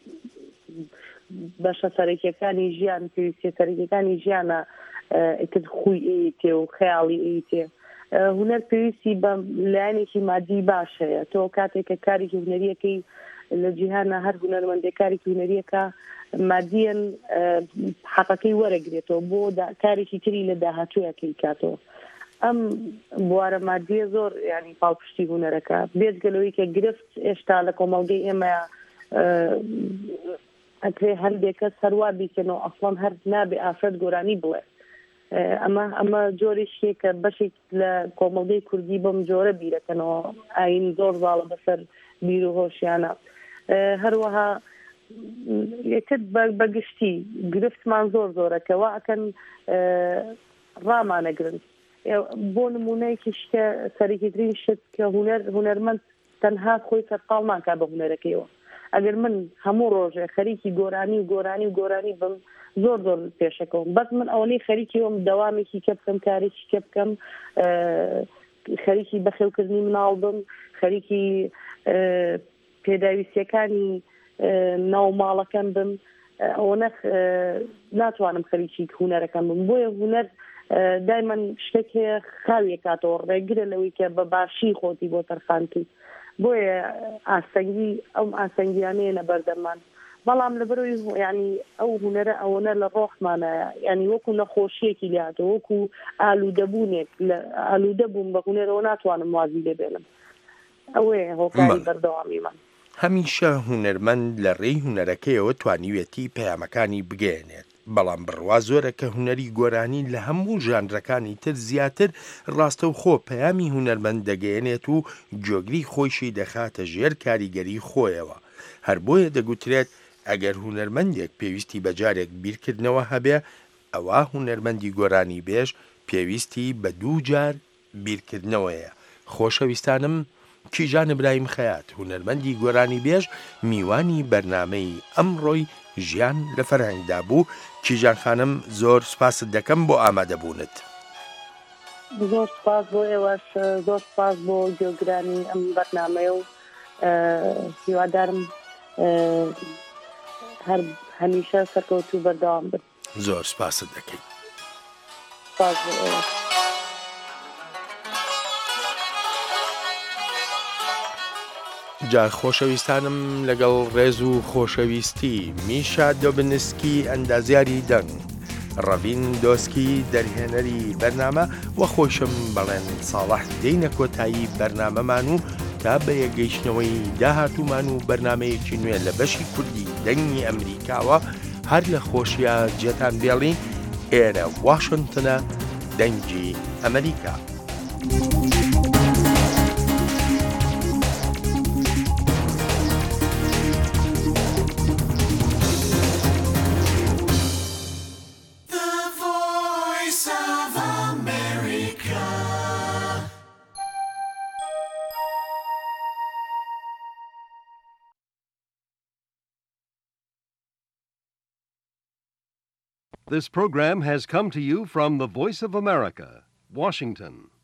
بەشە سەرەکیەکانی ژیان پێویستیە سەرەکیەکانی ژیانە کرد خوی ئیتێ و خەیاڵی ئیتێ هونەر پێویستی بە لایەنێکی مادی باش هەیە تۆ کاتێککە کارێکی هونەریەکەی لە جیهانە هەر هونەرمەندێک کارێکی هونەریەکە مادیەن حەقەکەی وەرەگرێتەوە بۆ کارێکی تری لە داهاتوویەکەی کاتەوە ئەم بوارە مادیە زۆر ینی پاڵپشتی هونەرەکە بێجگەلەوەی کە گرفت ئێشتا لە کۆمەڵگەی ئێمە ئەکرێ هەندێک کەس هەروە بیکەنەوە ئەسڵان هەر نابێ ئافرەت گۆرانی بڵێ ئەمە ئەمە جۆرێکیە کە بەشێک لە کۆمەڵگەی کوردی بەم جۆرە بیرەکەنەوە ئاین زۆر زاڵە بەسەر بیر و هۆشیانە هەروەها یەکت بەگشتی گرفتمان زۆر زۆرەکەەوە ئەکەن ڕامانەگرن بۆ نمونەیەکی شتە سەرکیترین شت کە هونەر هونەرمەند تەنها خۆی سەرقاڵ ناکا بە هونەرەکەیەوە ئەگەر من هەموو ڕۆژێ خەریکی گۆرانی و گۆرانی و گۆرانی بم زۆر زۆر پێشەکەم بەس من ئەوەی خەریکی ئەوم دەوامێکی کە بکەم کارێکی کە بکەم خەریکی بەخێوکردنی مناڵ بم خەریکی پێداویستیەکانی ناو ماڵەکەم بم ئەوە نەخ ناتوانم خەریکی هونەرەکەم بم بۆیە هونەر دایمەن شتێک هەیە خاویە کاتەوە ڕێگرە لەوەی کە بە باشی خۆتی بۆ تەرخانکەی بۆیە ئاسەنگی ئەو ئاسەنگیانەیە بەردەمان بەڵام لەبەرەوەی ینی ئەو هونەرە ئەوەنە لە ڕۆحمانە ینی وەکو نەخۆشیەکی لاتەوە وەکو ئالوودەبوونێک لە ئالوودە بووم بە هونەرەوە ناتوانم وازی لێ بێنم ئەوەیە هۆکاری بەردەوامیمان هەمیشە هونەرمەند لە ڕێی هونەرەکەیەوە توانیوێتی پەیامەکانی بگەێنێت بەڵام بڕوا زۆرە کە هونەری گۆرانی لە هەموو ژانرەکانی تر زیاتر ڕاستە و خۆ پەیامی هونەرمەند دەگەێنێت و جۆگری خۆشی دەخاتە ژێر کاریگەری خۆیەوە هەر بۆیە دەگوترێت ئەگەر هونەرمەندێک پێویستی بە جارێک بیرکردنەوە هەبێ ئەوە هونەرمەندی گۆرانی بێژ پێویستی بە دوو جار بیرکردنەوەیە. خۆشەویستانم کیژان ئیبراهیم خەیات هونەرمەندی گۆرانی بێژ میوانی بەرنامەی ئەمڕۆی ژیان لە فەرهەنگدا بوو. کیژان خانم زۆر سپاست دەکەم بۆ ئامادەبوونت. زۆر سپاس بۆ ئێوەش زۆر سپاس بۆ گوێگرانی ئەم بەرنامەیە و هیوادارم هەر هەمیشە سەرکەوتوو بەردەوام بن. زۆر سپاست دەکەین. سپاس بۆ ئێوە. جا خۆشەویستانم لەگەڵ ڕێز و خۆشەویستی میشا دۆبنسکی ئەندازیاری دەنگ ڕەڤین دۆسکی دەرهێنەری بەرنامە وە خۆشم بەڵێن ساڵح دەینە کۆتایی بەرنامەمان و تا بە یەگەیشتنەوەی داهاتوومان و بەرنمەیەکی نوێ لە بەشی کوردی دەنگی ئەمریکاوە هەر لە خۆشیە جێتان بێڵین ئێرە واشنگتنە دەنگی ئەمریکا. This program has come to you from the Voice of America, Washington.